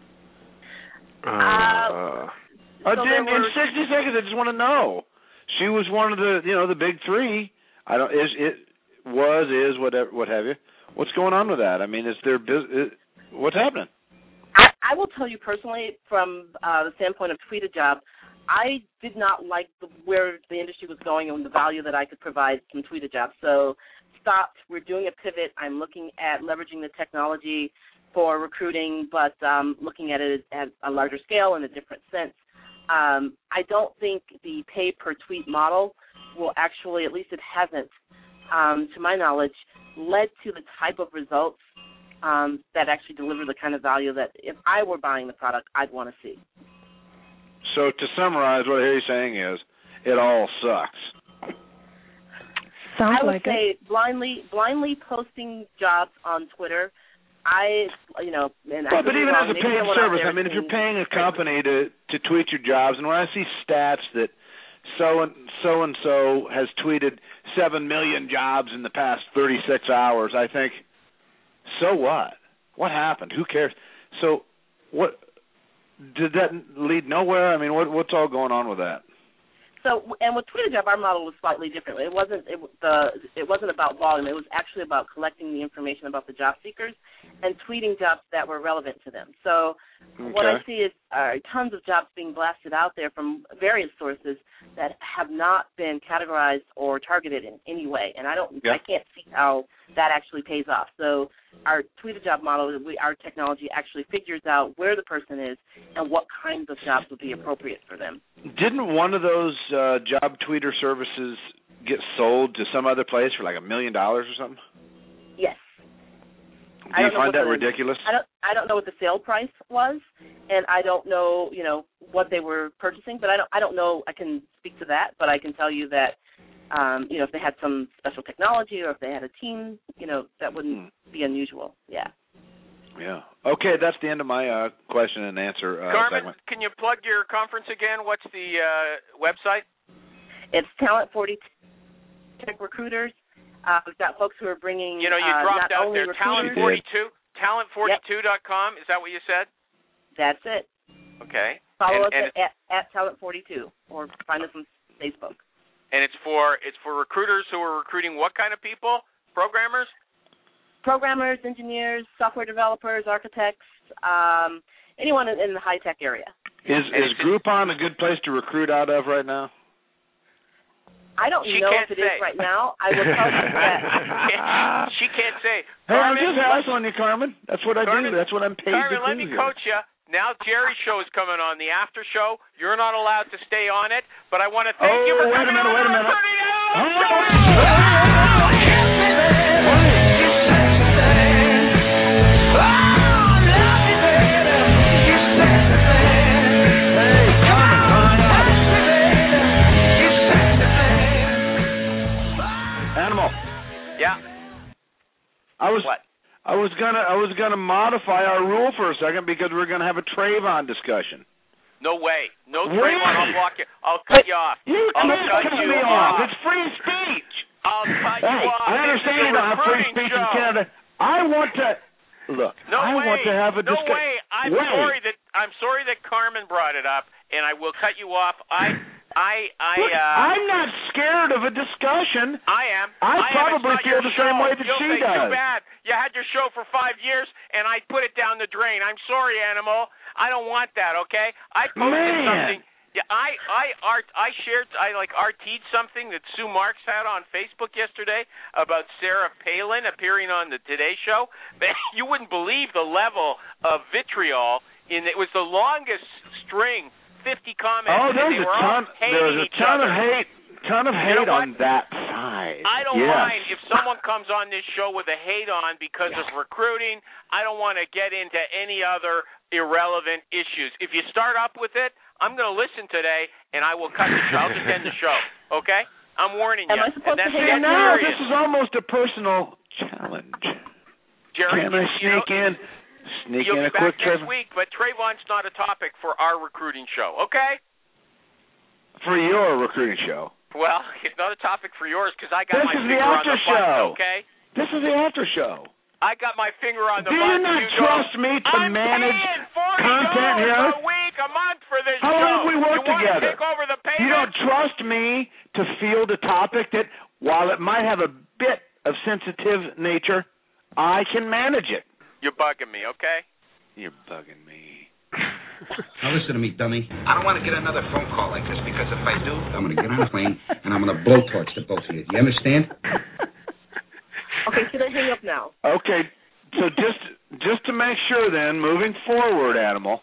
S5: Uh,
S4: Uh,
S3: Uh,
S4: So
S3: in,
S4: there
S3: in
S4: were-
S3: sixty seconds, I just want to know. She was one of the, you know, the big three. I don't. Is it was is whatever what have you? What's going on with that? I mean, is there bus- what's happening?
S4: I, I will tell you personally, from uh, the standpoint of Tweet a Job, I did not like the, where the industry was going and the value that I could provide from Tweet a Job. So stopped. We're doing a pivot. I'm looking at leveraging the technology for recruiting, but um, looking at it at a larger scale in a different sense. Um, I don't think the pay per tweet model will actually, at least it hasn't, um, to my knowledge, led to the type of results um, that actually deliver the kind of value that if I were buying the product, I'd want to see.
S3: So to summarize, what I hear you saying is, it all sucks.
S7: Sounds
S4: I would
S7: like
S4: say
S7: it.
S4: blindly, blindly posting jobs on Twitter. I, you know, and I
S3: Well,
S4: could
S3: but
S4: be
S3: even
S4: wrong.
S3: as a
S4: Maybe
S3: paid
S4: someone out
S3: service,
S4: there
S3: I mean, if you're
S4: can-
S3: paying a company to to tweet your jobs, and when I see stats that so and so and so has tweeted seven million jobs in the past thirty-six hours, I think, so what? What happened? Who cares? So, what did that lead nowhere? I mean, what what's all going on with that?
S4: So, and with Tweet a Job, our model was slightly different. It wasn't it, the it wasn't about volume. It was actually about collecting the information about the job seekers and tweeting jobs that were relevant to them. So, what I
S3: Okay.
S4: see is uh, tons of jobs being blasted out there from various sources that have not been categorized or targeted in any way. And I don't,
S3: Yeah.
S4: I can't see how that actually pays off. So, our Tweet a Job model, we, our technology actually figures out where the person is and what kinds of jobs would be appropriate for them.
S3: Didn't one of those uh, job tweeter services get sold to some other place for like a million dollars or something?
S4: Yes.
S3: Do
S4: I
S3: you
S4: don't know
S3: find
S4: what
S3: that
S4: the-
S3: ridiculous?
S4: I don't I don't know what the sale price was, and I don't know, you know, what they were purchasing, but I don't I don't know I can speak to that, but I can tell you that um, you know, if they had some special technology or if they had a team, you know, that wouldn't
S3: Hmm.
S4: be unusual. Yeah.
S3: Yeah. Okay, that's the end of my uh, question and answer uh,
S2: Carmen,
S3: segment.
S2: can you plug your conference again? What's the uh, website?
S4: It's Talent forty-two Tech Recruiters. Uh, we've got folks who are bringing
S2: You know, you
S4: uh,
S2: dropped
S4: not
S2: out
S4: only
S2: there. Talent
S4: recruiters.
S2: forty-two, talent forty-two dot com. Is that what you said?
S4: That's it.
S2: Okay.
S4: Follow
S2: and,
S4: us
S2: and
S4: at, at, at Talent forty-two or find us on Facebook.
S2: And it's for it's for recruiters who are recruiting what kind of people? Programmers?
S4: Programmers, engineers, software developers, architects, um, anyone in, in the high-tech area.
S3: Is is Groupon a good place to recruit out of right now?
S4: I don't
S2: She
S4: know
S2: can't
S4: if it is
S2: say.
S4: right now. I will tell you that.
S2: she can't say.
S3: Hey, I'm
S2: Carmen,
S3: just hassling you, Carmen. That's what I
S2: Carmen,
S3: do. That's what I'm paid
S2: Carmen,
S3: to do
S2: let me
S3: here.
S2: coach you. Now Jerry's show is coming on, the after show. You're not allowed to stay on it, but I want to thank
S3: Oh,
S2: you for
S3: wait a
S2: coming
S3: minute,
S2: on
S3: wait a
S2: the
S3: minute.
S2: Show.
S3: Animal.
S2: Yeah.
S3: I was
S2: What?
S3: I was gonna I was gonna modify our rule for a second because we're gonna have a Trayvon discussion.
S2: No way. No
S3: What?
S2: Trayvon. I'll block you. I'll cut you off.
S3: You
S2: I'll
S3: can't
S2: cut
S3: cut
S2: you
S3: me
S2: off.
S3: off. It's free speech.
S2: I'll cut
S3: Hey,
S2: you off.
S3: I
S2: This
S3: understand
S2: is
S3: you
S2: a
S3: don't have free
S2: recruiting
S3: speech in
S2: show.
S3: Canada. I want to look.
S2: No
S3: I
S2: way.
S3: want to have a
S2: no
S3: discussion.
S2: way. I'm
S3: Wait.
S2: sorry that I'm sorry that Carmen brought it up, and I will cut you off. I, I, I.
S3: Look,
S2: uh,
S3: I'm not scared of a discussion.
S2: I am.
S3: I,
S2: I
S3: probably
S2: am. It's not
S3: feel
S2: your
S3: the same
S2: show.
S3: way that
S2: You'll
S3: she
S2: say,
S3: does.
S2: Too bad. You had your show for five years, and I put it down the drain. I'm sorry, Animal. I don't want that. Okay. I posted
S3: Man.
S2: something. Yeah, I I art I shared I like R T'd something that Sue Marks had on Facebook yesterday about Sarah Palin appearing on the Today Show. You wouldn't believe the level of vitriol in it. Was the longest string, fifty comments.
S3: Oh,
S2: and
S3: there's
S2: they
S3: a
S2: were
S3: ton.
S2: all hating
S3: There's a
S2: each
S3: ton
S2: other.
S3: of hate. Ton of
S2: You
S3: hate
S2: know
S3: on
S2: what?
S3: that side.
S2: I don't
S3: yes.
S2: mind if someone comes on this show with a hate on because of recruiting. I don't want to get into any other irrelevant issues. If you start up with it, I'm going to listen today, and I will cut the show. I'll just end the show, okay? I'm warning you.
S4: Am I supposed
S2: and that's
S4: to
S3: See,
S4: hate
S2: that's
S3: now
S2: serious.
S3: this is almost a personal challenge.
S2: Jerry,
S3: Can I
S2: you
S3: sneak
S2: know,
S3: in? Sneak
S2: You'll
S3: in
S2: be
S3: a quick
S2: back next
S3: Trayvon
S2: week, but Trayvon's not a topic for our recruiting show, okay?
S3: for your recruiting show.
S2: Well, it's not a topic for yours because I got
S3: This
S2: my
S3: is the
S2: finger on
S3: after
S2: the button,
S3: show.
S2: okay?
S3: This is the after show.
S2: I got my finger on the
S3: Do you
S2: button.
S3: not
S2: you
S3: trust
S2: go,
S3: me to
S2: I'm
S3: manage
S2: paying forty
S3: content
S2: dollars
S3: here?
S2: a week, a month for this
S3: How
S2: show.
S3: long have we worked
S2: you want
S3: together?
S2: To take over the payment?
S3: You don't trust me to field a topic that, while it might have a bit of sensitive nature, I can manage it.
S2: You're bugging me, okay?
S3: You're bugging me.
S9: Now listen to me, dummy. I don't want to get another phone call like this because if I do, I'm going to get on a plane and I'm going to blowtorch the both of you. Do you understand?
S4: Okay, should I hang up now?
S3: Okay, so just just to make sure then, moving forward, Animal,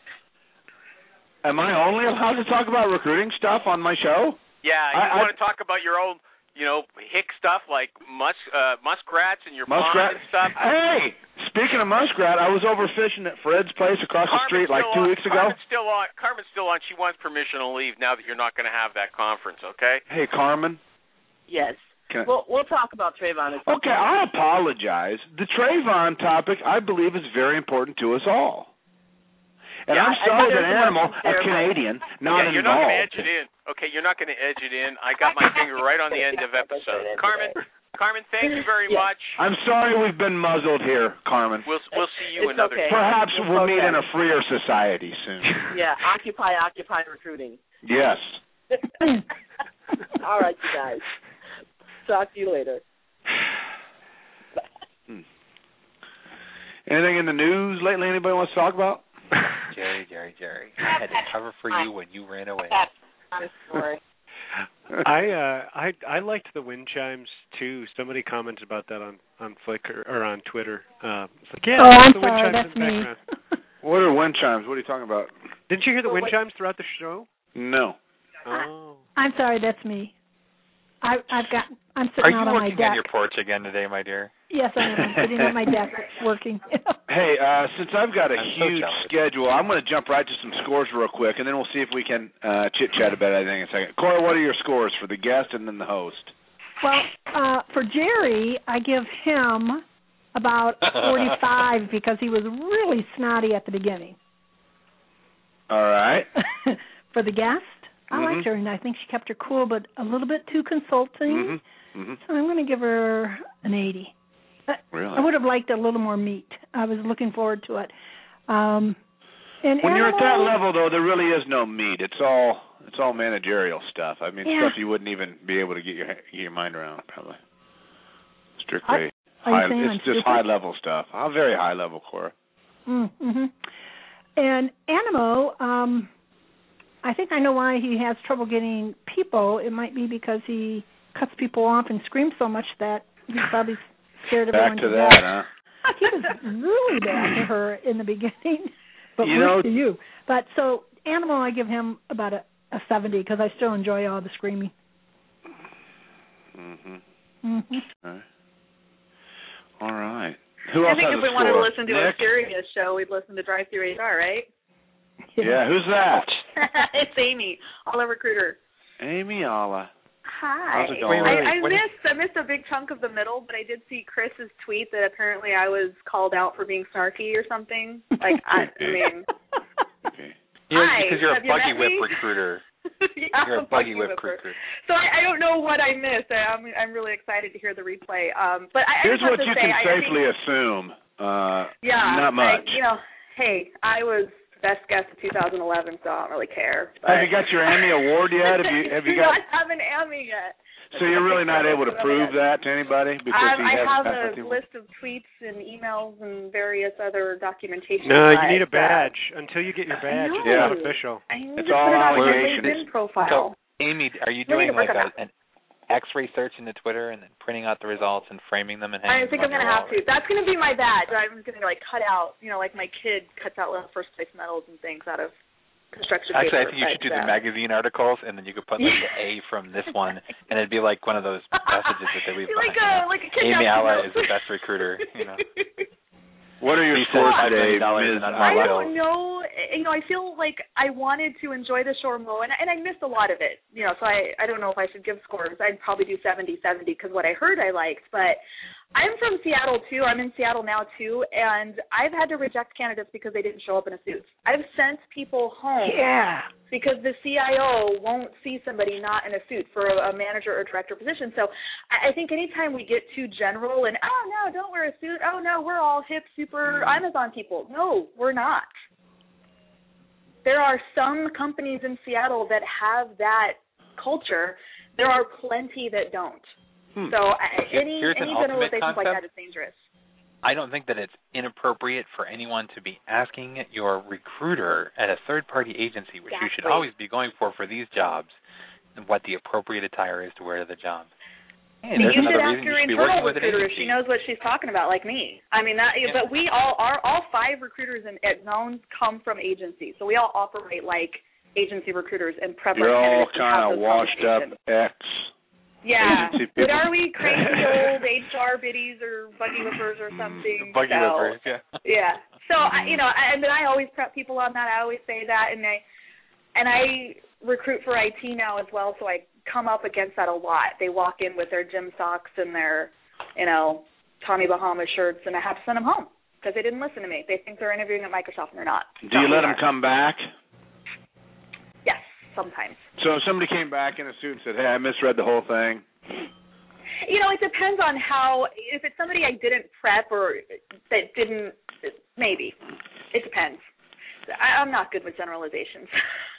S3: am I only allowed to talk about recruiting stuff on my show?
S2: Yeah, you
S3: I-
S2: want
S3: I-
S2: to talk about your old, you know, hick stuff like mus uh, muskrats and your
S3: Muskrat.
S2: pond and stuff.
S3: Hey, speaking of muskrat, I was over fishing at Fred's place across the
S2: Carmen's
S3: street like
S2: still
S3: two
S2: on,
S3: weeks ago.
S2: Carmen's still on. Carmen's still on. She wants permission to leave now that you're not going to have that conference, okay?
S3: Hey, Carmen.
S4: Yes.
S3: Can I-
S4: We'll we'll talk about Trayvon. It's
S3: Okay, I apologize. The Trayvon topic, I believe, is very important to us all. And
S2: Yeah,
S3: I'm
S2: I-
S3: sorry
S4: I-
S3: that
S4: there's
S3: Animal,
S4: one
S3: a
S4: there, but-
S3: Canadian, not
S2: yeah, you're not going to
S3: involved.
S2: edge it in. Okay, you're not going to edge it in. I got my finger right on the end of episode. Carmen, Carmen, thank you very
S4: Yeah.
S2: much.
S3: I'm sorry we've been muzzled here, Carmen.
S2: We'll we'll see you
S4: It's
S2: another
S4: okay.
S2: time.
S3: Perhaps
S4: We'll
S3: we'll
S4: talk
S3: meet in
S4: then.
S3: a freer society soon.
S4: Yeah, occupy, occupy recruiting.
S3: Yes.
S4: All right, you guys. Talk to you later.
S3: Hmm. Anything in the news lately anybody wants to talk about?
S8: Jerry, Jerry, Jerry. I had to cover for you when you ran away.
S4: I'm sorry.
S5: I uh I I liked the wind chimes too. Somebody commented about that on on Flickr or on Twitter. Uh, it's like, yeah,
S7: Oh,
S5: there's
S7: I'm
S5: the wind
S7: sorry,
S5: chimes
S7: that's
S5: in the
S7: me.
S5: background.
S3: What are wind chimes? What are you talking about?
S5: Didn't you hear the
S4: Well,
S5: wind
S4: what-
S5: chimes throughout the show?
S3: No.
S5: Oh.
S7: I'm sorry, that's me. I, I've got. I'm sitting
S8: Are you
S7: out on my
S8: working
S7: deck.
S8: on your porch again today, my dear?
S7: Yes, I am. I'm sitting at my desk working.
S3: Hey, uh, since I've got a
S8: I'm so
S3: huge
S8: jealous.
S3: schedule, I'm going to jump right to some scores real quick, and then we'll see if we can uh, chit-chat about anything in a second. Cora, what are your scores for the guest and then the host?
S7: Well, uh, for Jerry, I give him about forty-five because he was really snotty at the beginning.
S3: All right.
S7: For the guest, I
S3: Mhm.
S7: liked her, and I think she kept her cool, but a little bit too consulting.
S3: Mm-hmm. Mm-hmm.
S7: So I'm going to give her an eighty. I-
S3: Really?
S7: I would have liked a little more meat. I was looking forward to it. Um, and
S3: When you're at that
S7: Animal-
S3: level, though, there really is no meat. It's all it's all managerial stuff. I mean,
S7: Yeah.
S3: stuff you wouldn't even be able to get your get your mind around, probably. Strictly
S7: Are you
S3: high.
S7: saying
S3: It's
S7: I'm
S3: just
S7: stupid?
S3: high level stuff. Uh, very high level, Cora.
S7: Mm-hmm. And Animo, um, I think I know why he has trouble getting people. It might be because he cuts people off and screams so much that he's probably scared everyone
S3: Back to
S7: death.
S3: that, huh?
S7: He was really bad to her in the beginning, but
S3: You
S7: worse
S3: know-
S7: to you. But so Animal, I give him about a, a seventy because I still enjoy all the screaming.
S3: Mm-hmm.
S7: Mm-hmm.
S3: Okay. All right. Who
S10: I
S3: else
S10: think
S3: has
S10: if
S3: a
S10: we wanted to
S3: score?
S10: listen to
S3: Nick?
S10: a serious show, we'd listen to Drive Through H R, right?
S3: Yeah, who's that?
S10: It's Amy, Alla Recruiter.
S3: Amy Alla.
S10: Hi.
S3: How's it going?
S8: Wait, wait,
S10: I, I
S8: what is-
S10: missed I missed a big chunk of the middle, but I did see Chris's tweet that apparently I was called out for being snarky or something. Like I, I mean,
S3: Okay.
S8: Yeah,
S10: Hi,
S8: because you're a
S10: have you
S8: buggy
S10: met
S8: whip
S10: me?
S8: recruiter.
S10: yeah,
S8: You're a buggy whip
S10: whipper.
S8: recruiter.
S10: So I, I don't know what I missed. I, I'm I'm really excited to hear the replay. Um, but I,
S3: Here's
S10: I just
S3: what
S10: have to
S3: you
S10: say,
S3: can
S10: I,
S3: safely
S10: I think,
S3: assume. Uh,
S10: yeah,
S3: not much.
S10: I, you know, hey, I was best guest of two thousand eleven, so I don't really care. But...
S3: Have you got your Emmy award yet? Have you have you
S10: do
S3: got?
S10: not have an Emmy yet.
S3: So you're really not able to prove that to anybody because
S10: um,
S3: he
S10: I
S3: hasn't
S10: have
S3: passed
S10: a
S3: it?
S10: list of tweets and emails and various other documentation.
S5: No, you
S10: but,
S5: need a badge.
S10: Uh,
S5: Until you get your badge, it's
S10: yeah.
S5: not official.
S10: I need
S3: It's
S10: to
S3: all
S10: put it on my
S3: allegations.
S10: LinkedIn profile.
S8: So, Amy, are you
S10: We need
S8: doing
S10: to work
S8: like
S10: on
S8: a, an X-ray search into Twitter and then printing out the results and framing them and hanging
S10: I think
S8: them
S10: I'm
S8: on
S10: gonna
S8: your
S10: have
S8: wall?
S10: to. That's gonna be my badge. I'm gonna like cut out, you know, like my kid cuts out little first place medals and things out of construction
S8: Actually,
S10: paper.
S8: I think you should do
S10: but,
S8: the
S10: uh,
S8: magazine articles, and then you could put like the A from this one, and it'd be like one of those messages that they leave
S10: like
S8: behind.
S10: a like a kid.
S8: Amy Alla is the best recruiter. You know.
S3: What are your
S8: He
S3: scores
S8: said
S3: today,
S8: five million dollars
S3: Miz
S8: in
S10: I
S3: Alla?
S10: don't know. You know, I feel like I wanted to enjoy the Shormo, and and I missed a lot of it. You know, so I I don't know if I should give scores. I'd probably do seventy seventy because what I heard I liked, but. I'm from Seattle, too. I'm in Seattle now, too, and I've had to reject candidates because they didn't show up in a suit. I've sent people home
S7: Yeah.
S10: because the C I O won't see somebody not in a suit for a, a manager or director position. So I, I think anytime we get too general and, oh, no, don't wear a suit. Oh, no, we're all hip, super Amazon people. No, we're not. There are some companies in Seattle that have that culture. There are plenty that don't.
S8: Hmm.
S10: So I, any
S8: Here's
S10: any
S8: an ultimate
S10: generalizations like
S8: concept.
S10: that is dangerous.
S8: I don't think that it's inappropriate for anyone to be asking your recruiter at a third-party agency, which you should
S10: Exactly.
S8: always be going for for these jobs, what the appropriate attire is to wear to the job. Hey,
S10: You
S8: there's
S10: should
S8: another
S10: ask
S8: reason
S10: your
S8: you should be
S10: internal
S8: working with an
S10: recruiter if
S8: agency.
S10: she knows what she's talking about, like me. I mean that,
S8: Yeah.
S10: but we all our all five recruiters in, at Zones come from agencies, so we all operate like agency recruiters and prep
S3: You're
S10: our
S3: all
S10: candidates and have
S3: kind of
S10: those
S3: washed up
S10: conversations.
S3: ex.
S10: Yeah,
S3: agency
S10: but
S3: people.
S10: are we crazy old H R biddies or buggy whippers or something?
S8: Buggy
S10: so,
S8: whippers, yeah.
S10: Yeah. So I, you know, I, and then I always prep people on that. I always say that, and I and I recruit for I T now as well, so I come up against that a lot. They walk in with their gym socks and their, you know, Tommy Bahama shirts, and I have to send them home because they didn't listen to me. They think they're interviewing at Microsoft, and they're not.
S3: Do you let them come back?
S10: Yes, sometimes.
S3: So if somebody came back in a suit and said, hey, I misread the whole thing.
S10: You know, it depends on how, if it's somebody I didn't prep or that didn't, maybe. It depends. I, I'm not good with generalizations.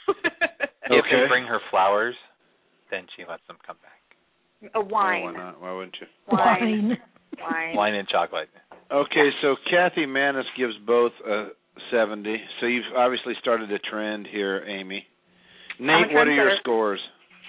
S8: If
S3: Okay.
S8: you bring her flowers, then she lets them come back.
S10: A
S3: Oh,
S10: wine.
S3: why not? Why wouldn't you?
S10: Wine. Wine.
S8: Wine and chocolate.
S3: Okay, so Kathy Manis gives both a seventy. So you've obviously started a trend here, Amy. Nate, what are your
S10: trendsetter.
S3: scores?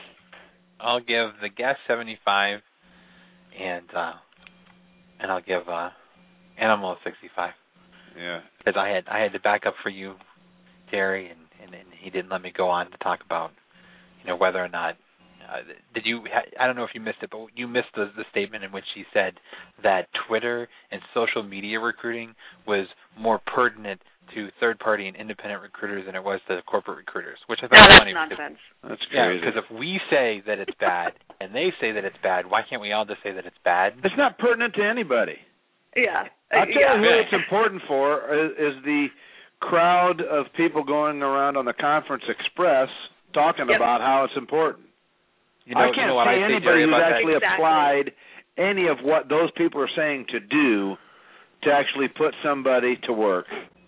S8: I'll give the guest seventy-five, and uh, and I'll give uh, Animal a sixty-five.
S3: Yeah.
S8: Because I had I had to back up for you, Jerry, and, and, and he didn't let me go on to talk about, you know, whether or not. Uh, did you? I don't know if you missed it, but you missed the, the statement in which she said that Twitter and social media recruiting was more pertinent to third-party and independent recruiters than it was to corporate recruiters, which I thought
S10: No,
S8: was
S10: that's
S8: funny.
S10: nonsense.
S3: That's
S8: Yeah,
S3: crazy.
S8: because if we say that it's bad and they say that it's bad, why can't we all just say that it's bad?
S3: It's not pertinent to anybody.
S10: Yeah.
S3: I'll tell
S10: yeah.
S3: you who it's important for is, is the crowd of people going around on the Conference Express talking
S10: Yep.
S3: about how it's important.
S8: You know,
S3: I can't
S8: you know what
S3: see
S8: I say,
S3: anybody
S8: Jerry,
S3: who's
S8: about
S3: actually
S10: that?
S3: applied any of what those people are saying to do to actually put somebody to work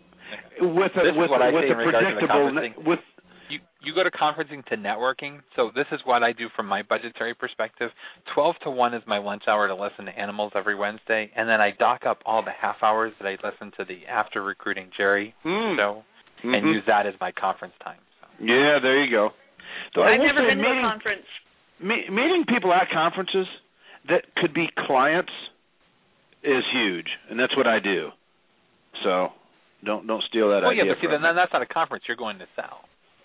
S3: with a,
S8: This is
S3: with,
S8: what I
S3: with
S8: say
S3: a
S8: in regards to the
S3: predictable
S8: conferencing.
S3: with.
S8: You you go to conferencing to networking, so this is what I do from my budgetary perspective. Twelve to one is my lunch hour to listen to Animals every Wednesday, and then I dock up all the half hours that I listen to the After Recruiting Jerry
S3: Mm.
S8: show,
S3: Mm-hmm.
S8: and use that as my conference time. So.
S3: Yeah, there you go. So I
S10: I've
S3: will
S10: never
S3: say
S10: been to
S3: meeting,
S10: a conference.
S3: me, meeting people at conferences that could be clients is huge, and that's what I do. So don't don't steal that
S8: Well,
S3: idea
S8: yeah, but see,
S3: from
S8: then
S3: me.
S8: that's not a conference. You're going to sell.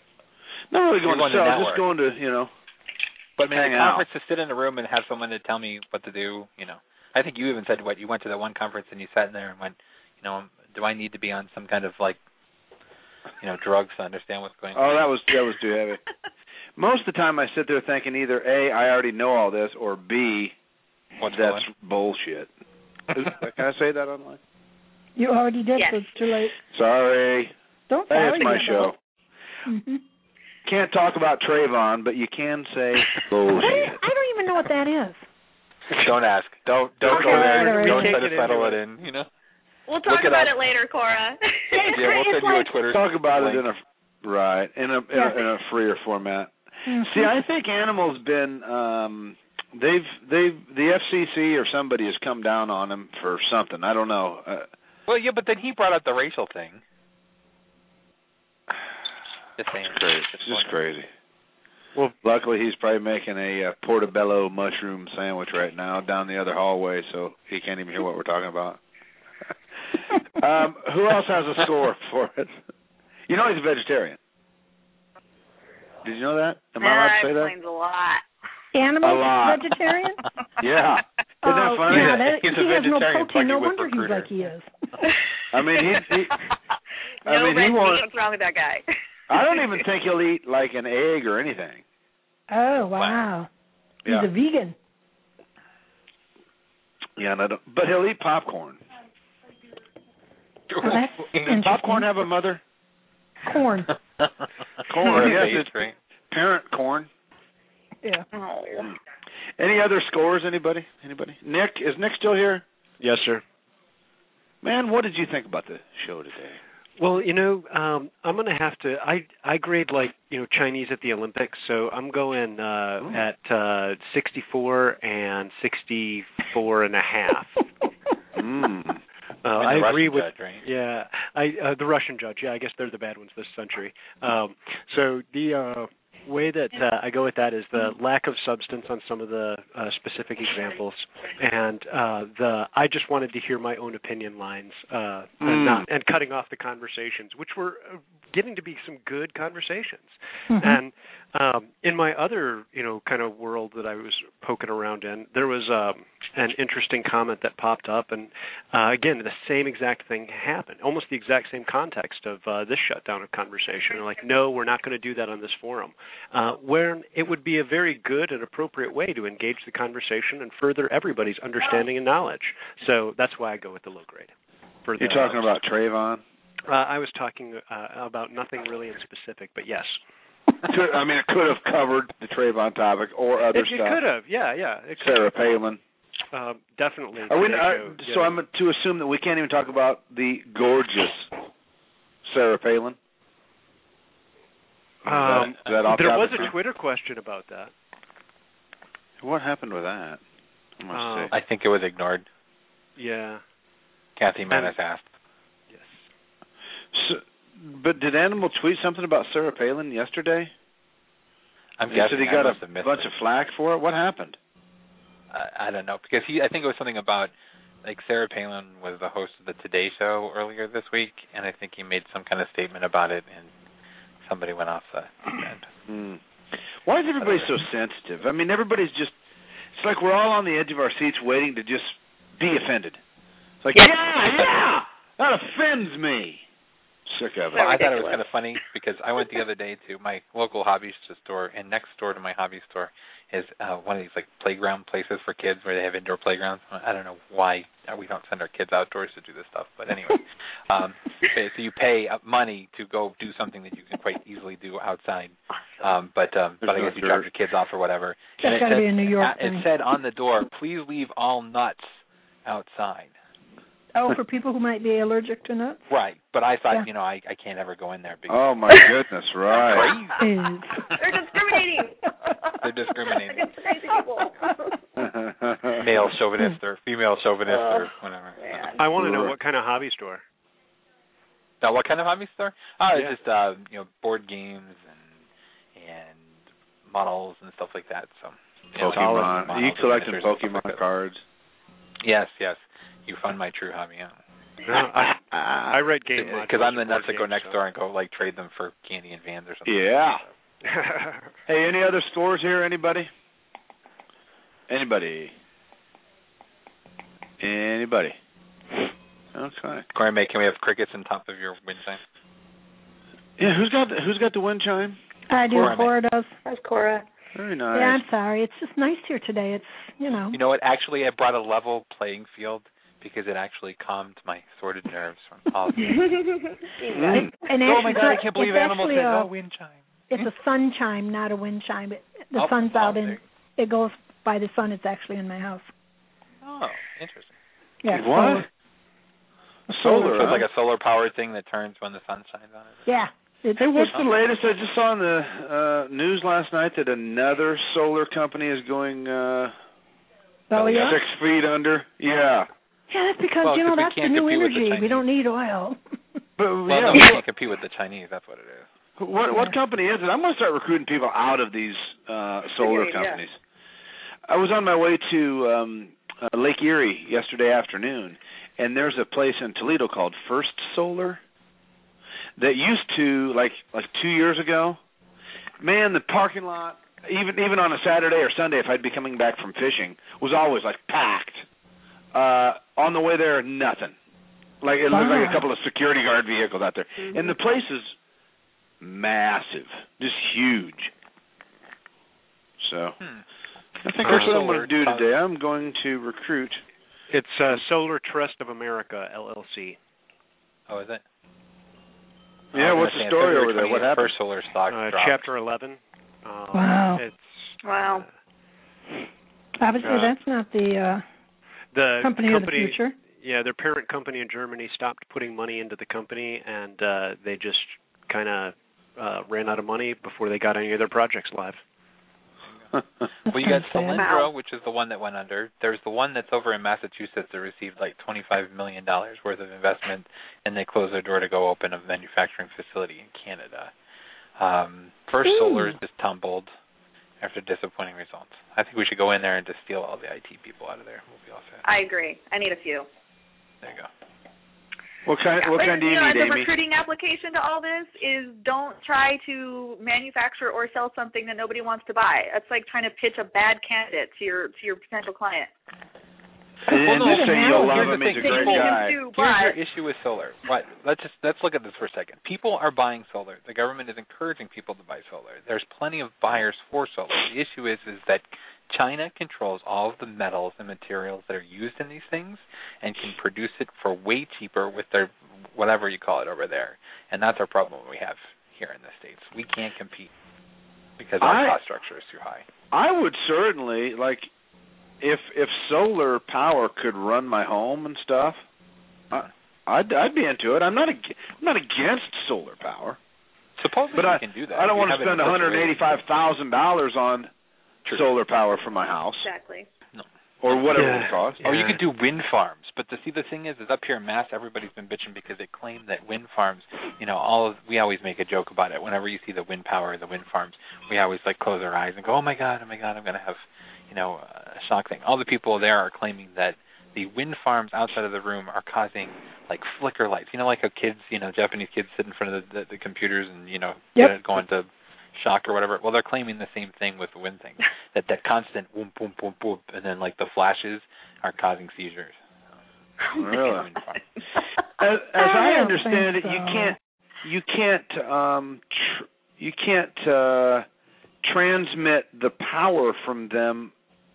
S3: Not really
S8: You're
S3: going to
S8: going to
S3: sell,
S8: network.
S3: just going to, you know,
S8: But I mean,
S3: hang
S8: a
S3: out.
S8: conference to sit in a room and have someone to tell me what to do. You know, I think you even said what you went to that one conference and you sat in there and went, you know, do I need to be on some kind of like, you know, drugs to understand what's going on?
S3: Oh, that was that was too heavy. Most of the time, I sit there thinking either A, I already know all this, or B,
S8: What's
S3: that's
S8: going?
S3: bullshit. Is, can I say that online?
S7: You already did,
S10: Yes.
S7: so it's too late.
S3: Sorry.
S7: Don't
S3: Hey,
S7: sorry
S3: it's my show.
S7: yourself. Mm-hmm.
S3: can't talk about Trayvon, but you can say bullshit.
S7: I don't even know what that is.
S8: Don't ask. Don't don't
S7: Okay,
S8: go there.
S7: right,
S8: Don't
S7: right.
S8: try to settle it in. You know.
S10: We'll talk
S8: Look it
S10: about
S8: up.
S10: it later, Cora.
S8: Yeah, we'll send you a Twitter.
S3: Talk about
S8: link.
S3: it in a right in a in,
S7: Yeah.
S3: a in a freer format.
S7: Mm-hmm.
S3: See, I think Animal's been um they've they've the F C C or somebody has come down on him for something. I don't know. Uh,
S8: Well, yeah, but then he brought up the racial thing. Just saying.
S3: Crazy. It's just crazy.
S5: Well,
S3: luckily he's probably making a uh, portobello mushroom sandwich right now down the other hallway, so he can't even hear what we're talking about. um, who else has a score for it? You know he's a vegetarian. Did you know that? Am I allowed to say that?
S10: That explains a lot.
S7: Animal
S3: A lot.
S7: vegetarian?
S3: Yeah. Isn't that
S7: Oh,
S3: funny?
S7: yeah, that,
S8: He's a
S7: he has no
S8: vegetarian,
S7: protein. No
S8: fucking with
S7: wonder he's
S8: recruiter.
S7: like he is.
S3: I mean, he. he I
S10: no
S3: mean,
S10: red
S3: he
S10: meat.
S3: won't.
S10: What's wrong with that guy?
S3: I don't even think he'll eat like an egg or anything.
S7: Oh, wow. He's
S3: Yeah.
S7: a vegan.
S3: Yeah, and I don't, but he'll eat popcorn.
S7: Oh, that's
S3: Does
S7: interesting.
S3: popcorn have a mother?
S7: Corn.
S3: Corn.
S8: Or a
S3: Yes,
S8: base,
S3: it's
S8: right?
S3: parent corn.
S7: Yeah.
S10: Oh.
S3: Any other scores? Anybody? Anybody? Nick, is Nick still here?
S5: yes, sir.
S3: Man, what did you think about the show today?
S5: Well, you know, um, I'm going to have to. I I grade like you know Chinese at the Olympics, so I'm going uh,
S3: Ooh.
S5: at uh, sixty-four and sixty-four and a half.
S3: Mm.
S5: Uh,
S8: And
S5: I
S8: the
S5: agree
S8: Russian
S5: with
S8: judge, right?
S5: yeah, I uh, the Russian judge. Yeah, I guess they're the bad ones this century. Um, so the uh, way that uh, I go with that is the lack of substance on some of the uh, specific examples, and uh, the I just wanted to hear my own opinion lines, uh,
S3: Mm.
S5: and not and cutting off the conversations, which were uh, getting to be some good conversations.
S7: Mm-hmm.
S5: And um, in my other, you know, kind of world that I was poking around in, there was um, an interesting comment that popped up, and uh, again, the same exact thing happened, almost the exact same context of uh, this shutdown of conversation. Like, no, we're not going to do that on this forum, uh, where it would be a very good and appropriate way to engage the conversation and further everybody's understanding and knowledge. So that's why I go with the low grade. For
S3: You're
S5: the,
S3: talking about Trayvon?
S5: Uh, I was talking uh, about nothing really in specific, but yes.
S3: Could- I mean, it could have covered the Trayvon topic or other
S5: It, it
S3: stuff.
S5: could have, yeah, yeah. It could
S3: Sarah
S5: have.
S3: Palin.
S5: Uh, definitely.
S3: Are we,
S5: Today
S3: uh,
S5: Show,
S3: so
S5: yeah.
S3: I'm to assume that we can't even talk about the gorgeous Sarah Palin? Is that-
S5: Um,
S3: is that off
S5: there
S3: topic
S5: was a
S3: now?
S5: Twitter question about that.
S3: What happened with that? I must
S5: Um,
S3: say.
S8: I think it was ignored.
S5: Yeah.
S8: Kathy Manis asked.
S5: Yes.
S3: So, but did Animal tweet something about Sarah Palin yesterday?
S8: I'm
S3: he said
S8: guessing
S3: he
S8: I
S3: got
S8: must
S3: a
S8: have missed
S3: bunch
S8: it.
S3: of flack for it. What happened?
S8: I, I don't know because he. I think it was something about like Sarah Palin was the host of the Today Show earlier this week, and I think he made some kind of statement about it, and somebody went off the end.
S3: Hmm. Why is everybody so sensitive? I mean, everybody's just. It's like we're all on the edge of our seats waiting to just be offended. It's like, yeah, yeah, that offends me. Sick of it.
S8: Well, I thought it was kind of funny because I went the other day to my local hobby store, and next door to my hobby store is uh, one of these like playground places for kids where they have indoor playgrounds. I don't know why we don't send our kids outdoors to do this stuff, but anyway, um, so you pay money to go do something that you can quite easily do outside. Um, but um, but I guess you drop your kids off or whatever.
S7: That's got to be a New York
S8: It
S7: thing.
S8: said on the door, "Please leave all nuts outside."
S7: Oh, for people who might be allergic to nuts?
S8: Right, but I thought,
S7: Yeah.
S8: you know, I, I can't ever go in there because
S3: Oh my goodness, right.
S7: Is.
S10: They're discriminating.
S8: they're discriminating.
S10: Against crazy people.
S8: Male chauvinist or female chauvinist
S10: Oh,
S8: or whatever.
S10: man.
S5: I want to know what kind of hobby store.
S8: Now, what kind of hobby store? Oh,
S5: Yeah.
S8: just uh, you know, board games and and models and stuff like that. So you know,
S3: Pokemon.
S8: models
S3: Are you
S8: and
S3: collecting
S8: miniatures and stuff
S3: Pokemon
S8: like that.
S3: cards?
S8: Yes, yes. You found my true hobby, yeah.
S5: No, I, I read game
S8: Because I'm the
S5: modules
S8: nuts
S5: for
S8: that
S5: board
S8: go next
S5: games,
S8: door and go like trade them for candy and vans or something.
S3: Yeah.
S5: so.
S3: Hey, any other scores here? Anybody? Anybody? Anybody? Okay.
S8: Corey May, can we have crickets on top of your wind chime?
S3: Yeah, who's got the, who's got the wind chime?
S7: I do.
S8: Cora.
S7: Cora does.
S10: That's Cora.
S3: Very nice.
S7: Yeah, I'm sorry. It's just nice here today. It's, you know.
S8: You know what? Actually, it brought a level playing field because it actually calmed my sordid nerves from all the
S3: Mm.
S7: And
S8: oh my
S7: actually,
S8: God, I can't believe
S7: it's
S8: animals
S7: actually
S8: said
S7: a-
S8: no wind chime.
S7: it's a sun chime, not a wind chime. It, the
S8: oh,
S7: sun's
S8: oh,
S7: out and it goes by the sun. It's actually in my house.
S8: Oh, interesting.
S7: Yeah.
S3: What?
S7: Solar.
S3: Solar.
S8: So it's
S3: huh?
S8: like a solar powered thing that turns when the sun shines on it.
S7: Yeah. It's,
S3: Hey, what's
S7: it's,
S3: the latest? I just saw in the uh, news last night that another solar company is going uh,
S7: Oh, yeah?
S3: six feet under. Yeah.
S7: Yeah, that's because,
S8: Well,
S7: you know,
S8: 'cause we
S7: that's the
S8: can't
S7: new
S8: compete with the
S7: energy. We
S8: Chinese.
S7: don't need oil.
S3: But
S8: Well,
S3: yeah,
S8: no, we
S3: what,
S8: can't compete with the Chinese. That's what it is.
S3: what what company is it? I'm going to start recruiting people out of these uh, solar
S10: Good idea.
S3: companies. I was on my way to um, uh, Lake Erie yesterday afternoon, and there's a place in Toledo called First Solar that used to, like like two years ago, man, the parking lot, even even on a Saturday or Sunday, if I'd be coming back from fishing, was always like packed. Uh, on the way there, nothing. Like it looked like a couple of security guard vehicles out there,
S10: Mm-hmm.
S3: and the place is massive, just huge. So,
S8: Hmm.
S3: I think
S5: Uh,
S3: that's what I'm
S5: solar
S3: going to do
S5: cause-
S3: today. I'm going to recruit.
S5: It's uh, Solar Trust of America, L L C.
S8: Oh, is it?
S3: Yeah,
S8: I was
S3: what's
S8: gonna
S3: the
S8: say,
S3: story
S8: on
S3: over there?
S8: February
S3: What
S8: twenty-eighth,
S3: happened?
S8: First Solar stock
S5: Uh,
S8: dropped.
S5: chapter eleven. Um,
S7: Wow.
S5: It's,
S10: Wow.
S5: uh,
S7: Obviously,
S5: Uh,
S7: that's not the uh,
S5: the
S7: company, of the future.
S5: Yeah, their parent company in Germany stopped putting money into the company, and uh, they just kind of uh, ran out of money before they got any of their projects live.
S8: Well, you got
S7: That's sad.
S8: Solyndra, which is the one that went under. There's the one that's over in Massachusetts that received like twenty-five million dollars worth of investment, and they closed their door to go open a manufacturing facility in Canada. Um, First
S7: Ooh.
S8: Solar just tumbled after disappointing results. I think we should go in there and just steal all the I T people out of there. We'll be all set.
S10: I agree. I need a few.
S8: There you go.
S3: What kind? What
S10: But,
S3: kind do you
S10: know,
S3: need,
S10: the
S3: Amy?
S10: recruiting application to all this is don't try to manufacture or sell something that nobody wants to buy. It's like trying to pitch a bad candidate to your to your potential client.
S3: And,
S8: Well, no,
S3: just say you'll love
S8: here's
S3: him.
S8: the
S3: He's a
S8: thing.
S3: great
S8: People-
S3: guy.
S10: Too,
S8: Here's your
S10: but
S8: issue with solar. What? Let's just let's look at this for a second. People are buying solar. The government is encouraging people to buy solar. There's plenty of buyers for solar. The issue is is that China controls all of the metals and materials that are used in these things and can produce it for way cheaper with their whatever you call it over there. And that's our problem we have here in the States. We can't compete because our
S3: I-
S8: cost structure is too high.
S3: I would certainly like if if solar power could run my home and stuff. I, I'd I'd be into it. I'm not ag- I'm not against solar power,
S8: Supposedly
S3: but
S8: you
S3: I
S8: can do that.
S3: I don't
S8: You
S3: want to
S8: have it
S3: spend
S8: in
S3: one
S8: such a
S3: hundred
S8: way-
S3: eighty-five thousand dollars on
S8: True.
S3: solar power for my house
S10: exactly.
S3: or whatever
S5: Yeah.
S3: it costs.
S8: Or you
S5: Yeah.
S8: could do wind farms, but the see the thing is, is up here in Mass, everybody's been bitching because they claim that wind farms, you know, all of we always make a joke about it. Whenever you see the wind power, the wind farms, we always like close our eyes and go, oh my god, oh my god, I'm going to have, you know, a shock thing. All the people there are claiming that the wind farms outside of the room are causing like flicker lights. You know, like how kids, you know, Japanese kids sit in front of the, the, the computers and you know,
S7: Yep.
S8: get it going to shock or whatever. Well, they're claiming the same thing with the wind thing. That that constant boom, boom, boom, boom, and then like the flashes are causing seizures.
S3: Really?
S8: Wind farm.
S3: As, as
S7: I
S3: I
S7: don't
S3: understand it,
S7: think
S3: you
S7: so.
S3: can't you can't um tr- you can't uh transmit the power from them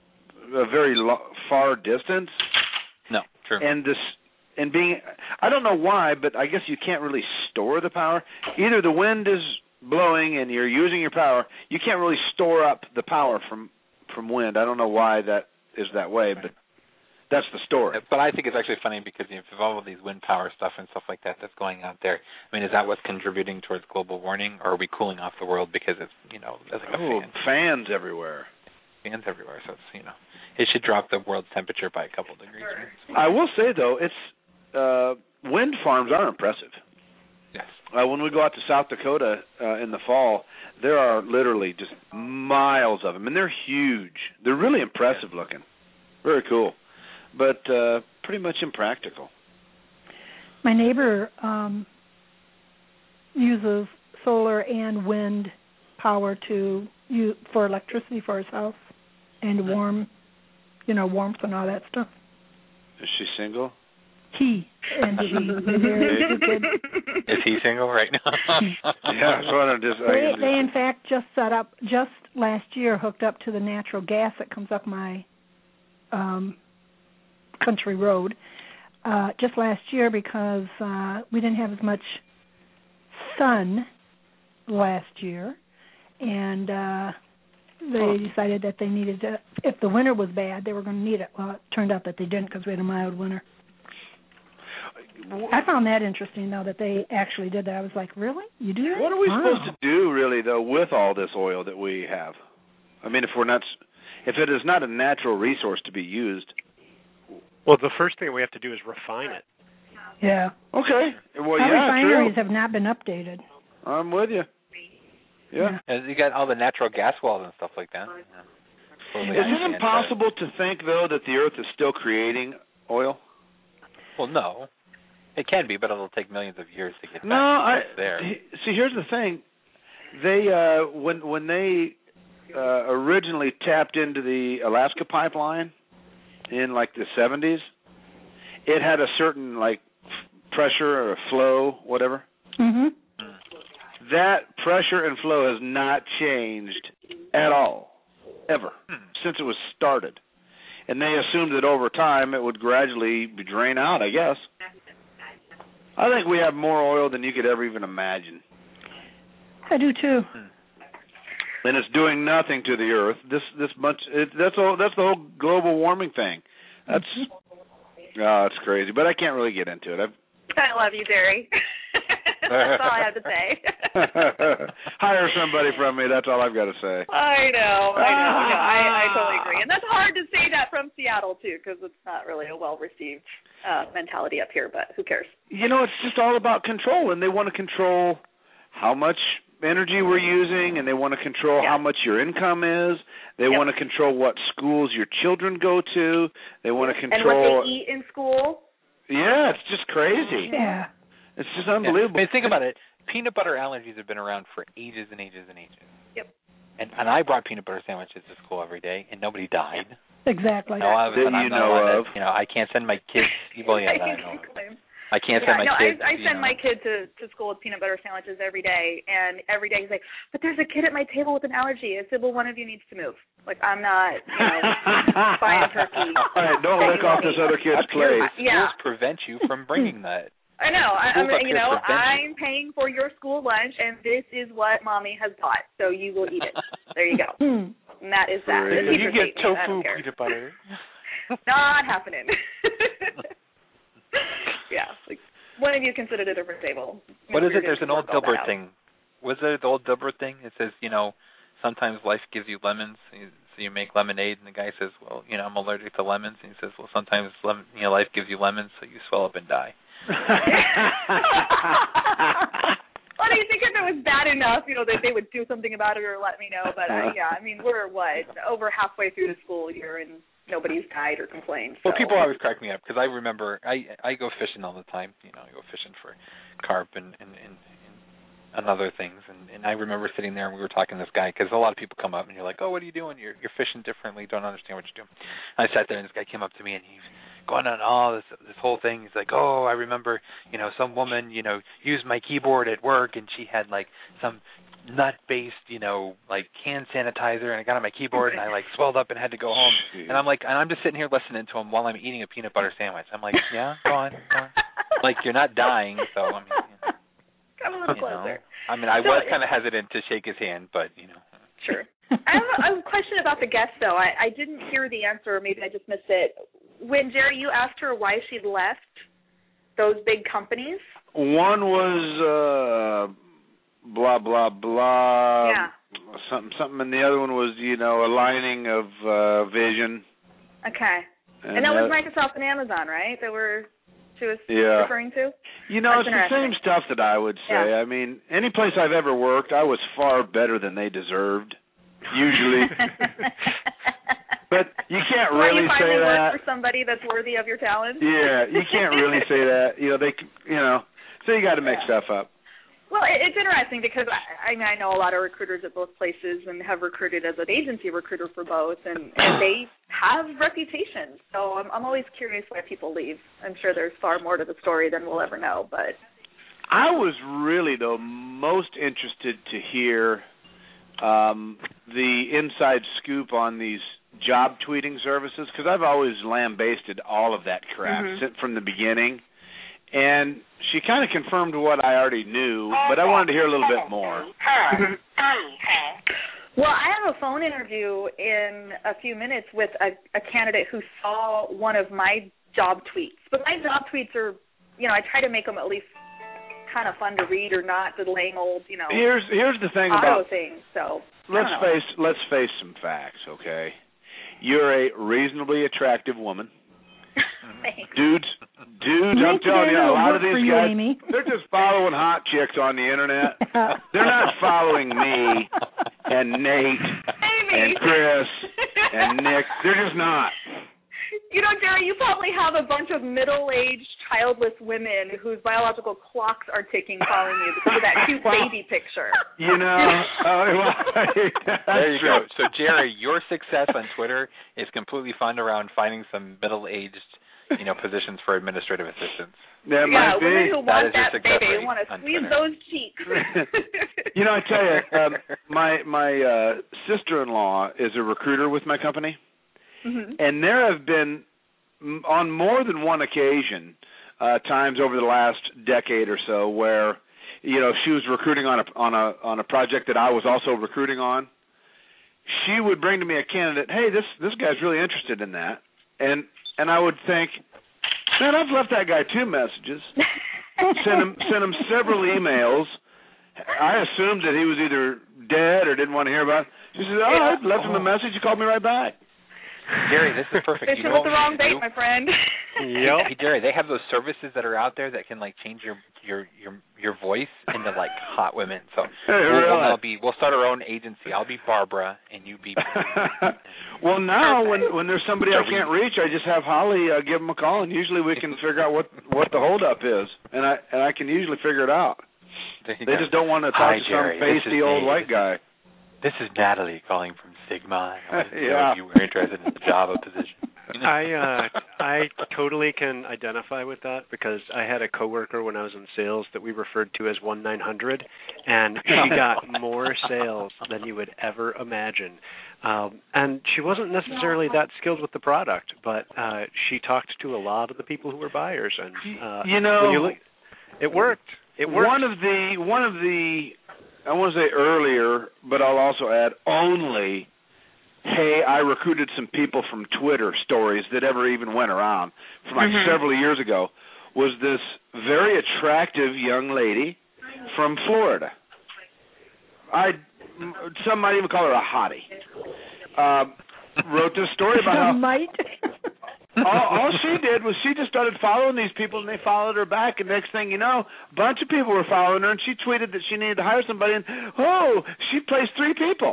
S3: a very lo- far distance.
S8: No, true.
S3: And this and being I don't know why, but I guess you can't really store the power. Either the wind is blowing and you're using your power, you can't really store up the power from from wind. I don't know why that is that way, but that's the story.
S8: But I think it's actually funny because you have all of these wind power stuff and stuff like that that's going out there. I mean, is that what's contributing towards global warming, or are we cooling off the world because it's, you know, it's like a
S3: Oh,
S8: fan,
S3: fans everywhere.
S8: fans everywhere? So it's, you know, it should drop the world's temperature by a couple degrees. Right?
S3: I will say though, it's uh wind farms are impressive.
S8: Yes.
S3: Uh, when we go out to South Dakota uh, in the fall, there are literally just miles of them, and they're huge. They're really impressive looking. Very cool, but uh, pretty much impractical.
S7: My neighbor um, uses solar and wind power to use for electricity for his house and warm, you know, warmth and all that stuff.
S3: Is she single?
S7: He and she. They're two kids.
S8: Is he single right now?
S3: Yeah, so I just. I
S7: They,
S3: can
S7: they in
S3: just
S7: fact just set up just last year hooked up to the natural gas that comes up my um, country road. Uh, just last year because uh, we didn't have as much sun last year, and uh, they decided that they needed to. If the winter was bad, they were going to need it. Well, it turned out that they didn't because we had a mild winter. I found that interesting, though, that they actually did that. I was like, really? You do that?
S3: What are we
S7: wow.
S3: supposed to do, really, though, with all this oil that we have? I mean, if we're not, if it is not a natural resource to be used.
S5: Well, the first thing we have to do is refine it.
S7: Yeah.
S3: Okay. Well,
S7: Our
S3: yeah,
S7: refineries
S3: true.
S7: have not been updated.
S3: I'm with you. Yeah.
S8: yeah. You got all the natural gas wells and stuff like that. Yeah.
S3: Is it impossible to think, though, that the Earth is still creating oil?
S8: Well, no. It can be, but it'll take millions of years to get
S3: no,
S8: back
S3: I,
S8: there.
S3: See, here's the thing. They uh, when when they uh, originally tapped into the Alaska pipeline in like the seventies, it had a certain like pressure or flow, whatever.
S7: Mhm.
S3: That pressure and flow has not changed at all, ever,
S8: hmm.
S3: since it was started. And they assumed that over time it would gradually drain out, I guess. I think we have more oil than you could ever even imagine.
S7: I do too.
S3: And it's doing nothing to the Earth. This this much it, that's all. That's the whole global warming thing. That's oh, it's crazy. But I can't really get into it. I've,
S10: I love you, Derry. That's all I have to say.
S3: Hire somebody from me. That's all I've got to say.
S10: I know. I know. No, I, I totally agree. And that's hard to say that from Seattle too, because it's not really a well-received uh, mentality up here. But who cares?
S3: You know, it's just all about control, and they want to control how much energy we're using, and they want to control
S10: yeah.
S3: how much your income is. They
S10: yep.
S3: want to control what schools your children go to. They want to control
S10: and what they eat in school.
S3: Yeah, it's just crazy.
S7: Yeah.
S3: It's just unbelievable.
S8: Yeah. I mean, think about it. Peanut butter allergies have been around for ages and ages and ages.
S10: Yep.
S8: And and I brought peanut butter sandwiches to school every day, and nobody died.
S7: Exactly.
S8: No, I was,
S3: that
S8: I'm
S3: you
S8: not
S3: know
S8: one
S3: of.
S8: That, you know, I can't send my kids. Well, yeah, I know. I can't
S10: yeah,
S8: send my
S10: no,
S8: kids.
S10: I, I send
S8: you know.
S10: my kid to, to school with peanut butter sandwiches every day, and every day he's like, but there's a kid at my table with an allergy. I said, well, one of you needs to move. Like, I'm not, you know, buying turkey.
S3: All right, don't lick off this other kid's plate.
S8: Schools
S10: yeah.
S8: prevent you from bringing that.
S10: I know. I, I'm, you know, I'm
S8: you.
S10: paying for your school lunch, and this is what mommy has bought, so you will eat it. There you go. And that is that.
S8: So you get tofu peanut butter.
S10: Not happening. Yeah, like one of you can sit at a different table.
S8: What is it? There's an old Dilbert thing. Was there the old Dilbert thing? It says, you know, sometimes life gives you lemons, so you make lemonade, and the guy says, well, you know, I'm allergic to lemons, and he says, well, sometimes lemon, you know, life gives you lemons, so you swell up and die.
S10: Well, do you think if it was bad enough, you know, that they would do something about it or let me know? But uh, yeah, I mean, we're what over halfway through the school year, and nobody's died or complained. So.
S8: Well, people always crack me up because I remember I I go fishing all the time. You know, I go fishing for carp and and and, and other things. And, and I remember sitting there and we were talking to this guy because a lot of people come up and you're like, oh, what are you doing? You're you're fishing differently. Don't understand what you're doing. And I sat there and this guy came up to me and he's going on all this this whole thing. He's like, oh, I remember, you know, some woman, you know, used my keyboard at work and she had like some nut-based, you know, like hand sanitizer, and I got on my keyboard and I like swelled up and had to go home. And I'm like, and I'm just sitting here listening to him while I'm eating a peanut butter sandwich. I'm like, yeah, go on, go on. Like you're not dying, so I mean, you know,
S10: come a little
S8: you
S10: closer.
S8: Know. I mean, I
S10: so,
S8: was kind of hesitant to shake his hand, but you know.
S10: Sure. I have a, a question about the guest, though. I, I didn't hear the answer, or maybe I just missed it. When, Jerry, you asked her why she'd left those big companies?
S3: One was uh, blah, blah, blah.
S10: Yeah.
S3: Something, something, and the other one was, you know, aligning of uh, vision.
S10: Okay. And, and that was Microsoft and Amazon, right, that were she was
S3: yeah.
S10: referring to?
S3: You know,
S10: That's
S3: it's the same stuff that I would say.
S10: Yeah.
S3: I mean, any place I've ever worked, I was far better than they deserved, usually. But you can't really
S10: well, you
S3: say that.
S10: Work for somebody that's worthy of your talent.
S3: Yeah, you can't really say that. You know, they, you know, so you got to make
S10: yeah.
S3: stuff up.
S10: Well, it's interesting because I, I mean I know a lot of recruiters at both places and have recruited as an agency recruiter for both, and, and they have reputations. So I'm I'm always curious why people leave. I'm sure there's far more to the story than we'll ever know. But
S3: I was really though most interested to hear um, the inside scoop on these job tweeting services because I've always lambasted all of that crap
S10: mm-hmm.
S3: from the beginning. and she kind of confirmed what I already knew, but I wanted to hear a little bit more.
S10: Well, I have a phone interview in a few minutes with a, a candidate who saw one of my job tweets. But my job tweets are, you know, I try to make them at least kind of fun to read or not the lame old, you know,
S3: Here's here's the thing
S10: auto
S3: about
S10: things. So
S3: let's face let's face some facts, okay? You're a reasonably attractive woman. Dudes, dudes, I'm telling you, a lot of these
S7: you,
S3: guys,
S7: Amy.
S3: they're just following hot chicks on the internet. They're not following me and Nate
S10: Amy.
S3: and Chris and Nick. They're just not.
S10: You know, Jerry, you probably have a bunch of middle-aged, childless women whose biological clocks are ticking following you because of that cute baby picture.
S3: You know, uh, well,
S8: there you go. So, Jerry, your success on Twitter is completely found around finding some middle-aged, you know, positions for administrative assistants.
S3: That
S10: yeah,
S3: might be.
S10: women who want
S8: that,
S10: that baby, who want to squeeze
S8: Twitter.
S10: those cheeks.
S3: You know, I tell you, um, my my uh, sister-in-law is a recruiter with my company.
S10: Mm-hmm.
S3: And there have been, on more than one occasion, uh, times over the last decade or so, where, you know, if she was recruiting on a on a on a project that I was also recruiting on, she would bring to me a candidate. Hey, this this guy's really interested in that, and and I would think, man, I've left that guy two messages, sent him sent him several emails. I assumed that he was either dead or didn't want to hear about it. She said, "Oh, I left him a message. He called me right back."
S8: Jerry, this is perfect.
S10: Fishing
S8: you know
S10: with the wrong bait, my friend.
S8: Yep. Hey, Jerry, they have those services that are out there that can like change your your your your voice into like hot women. So
S3: hey,
S8: we'll,
S3: really?
S8: we'll, I'll be we'll start our own agency. I'll be Barbara and you be.
S3: Well, now when when there's somebody I can't reach, I just have Holly uh, give them a call, and usually we can figure out what what the holdup is, and I and I can usually figure it out. They
S8: go.
S3: just don't want to talk
S8: Hi,
S3: to
S8: Jerry,
S3: some pasty old
S8: me.
S3: white guy.
S8: This is Natalie calling from Sigma. I wanted to know
S3: Yeah.
S8: if you were interested in the Java position.
S5: I uh, I totally can identify with that because I had a coworker when I was in sales that we referred to as one nine hundred, and she got more sales than you would ever imagine. Um, and she wasn't necessarily that skilled with the product, but uh, she talked to a lot of the people who were buyers, and uh,
S3: you know,
S5: when you look, it worked. It worked.
S3: One of the one of the I want to say earlier, but I'll also add only. Hey, I recruited some people from Twitter stories that ever even went around from like
S10: mm-hmm.
S3: several years ago. Was this very attractive young lady from Florida? I some might even call her a hottie. Uh, wrote this story about how
S7: might.
S3: all, all she did was she just started following these people, and they followed her back. And next thing you know, a bunch of people were following her, and she tweeted that she needed to hire somebody. And oh, she placed three people.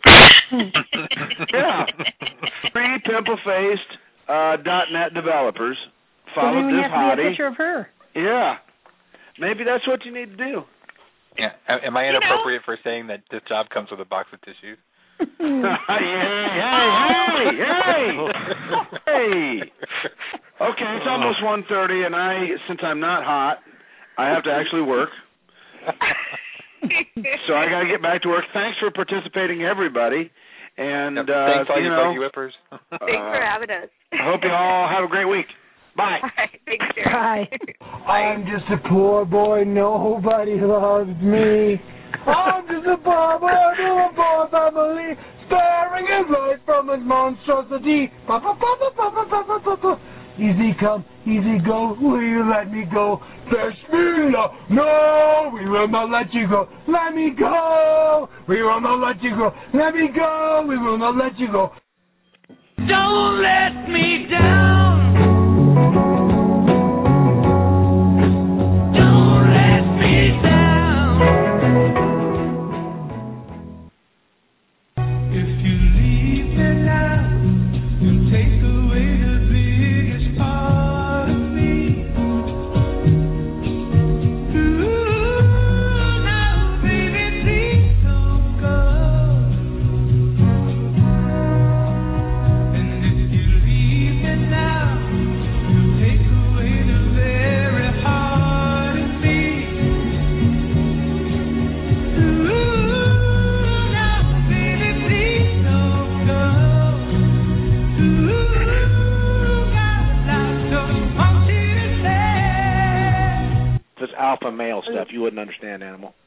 S3: Yeah, three pimple-faced uh, .NET developers followed
S7: well,
S3: this
S7: have to be a
S3: hottie.
S7: picture of her.
S3: Yeah, maybe that's what you need to do.
S8: Yeah. Am I inappropriate you know? for saying that this job comes with a box of tissues?
S3: hey, hey, hey, hey, hey. Okay, it's almost one thirty, and I, since I'm not hot, I have to actually work. So I got to get back to work. Thanks for participating, everybody. And
S8: yep.
S3: uh,
S8: thanks, all you,
S3: you know,
S8: buggy whippers.
S10: Thanks uh, for having us.
S3: I hope you all have a great week. Bye.
S10: All right, thanks, Jerry.
S7: Bye.
S1: I'm just a poor boy. Nobody loves me. I'm just a poor boy to a poor family, sparing his life from his monstrosity. Ba, ba, ba, ba, ba, ba, ba, ba, ba. Easy come, easy go, will you let me go? Fetch me up. No, we will not let you go. Let me go. We will not let you go. Let me go. We will not let you go.
S11: Don't let me down. Don't let me down. If you leave me now, you take away the biggest part of me. Ooh, now baby, please don't go. And if you leave me now,
S3: alpha male stuff, you wouldn't understand, Animal.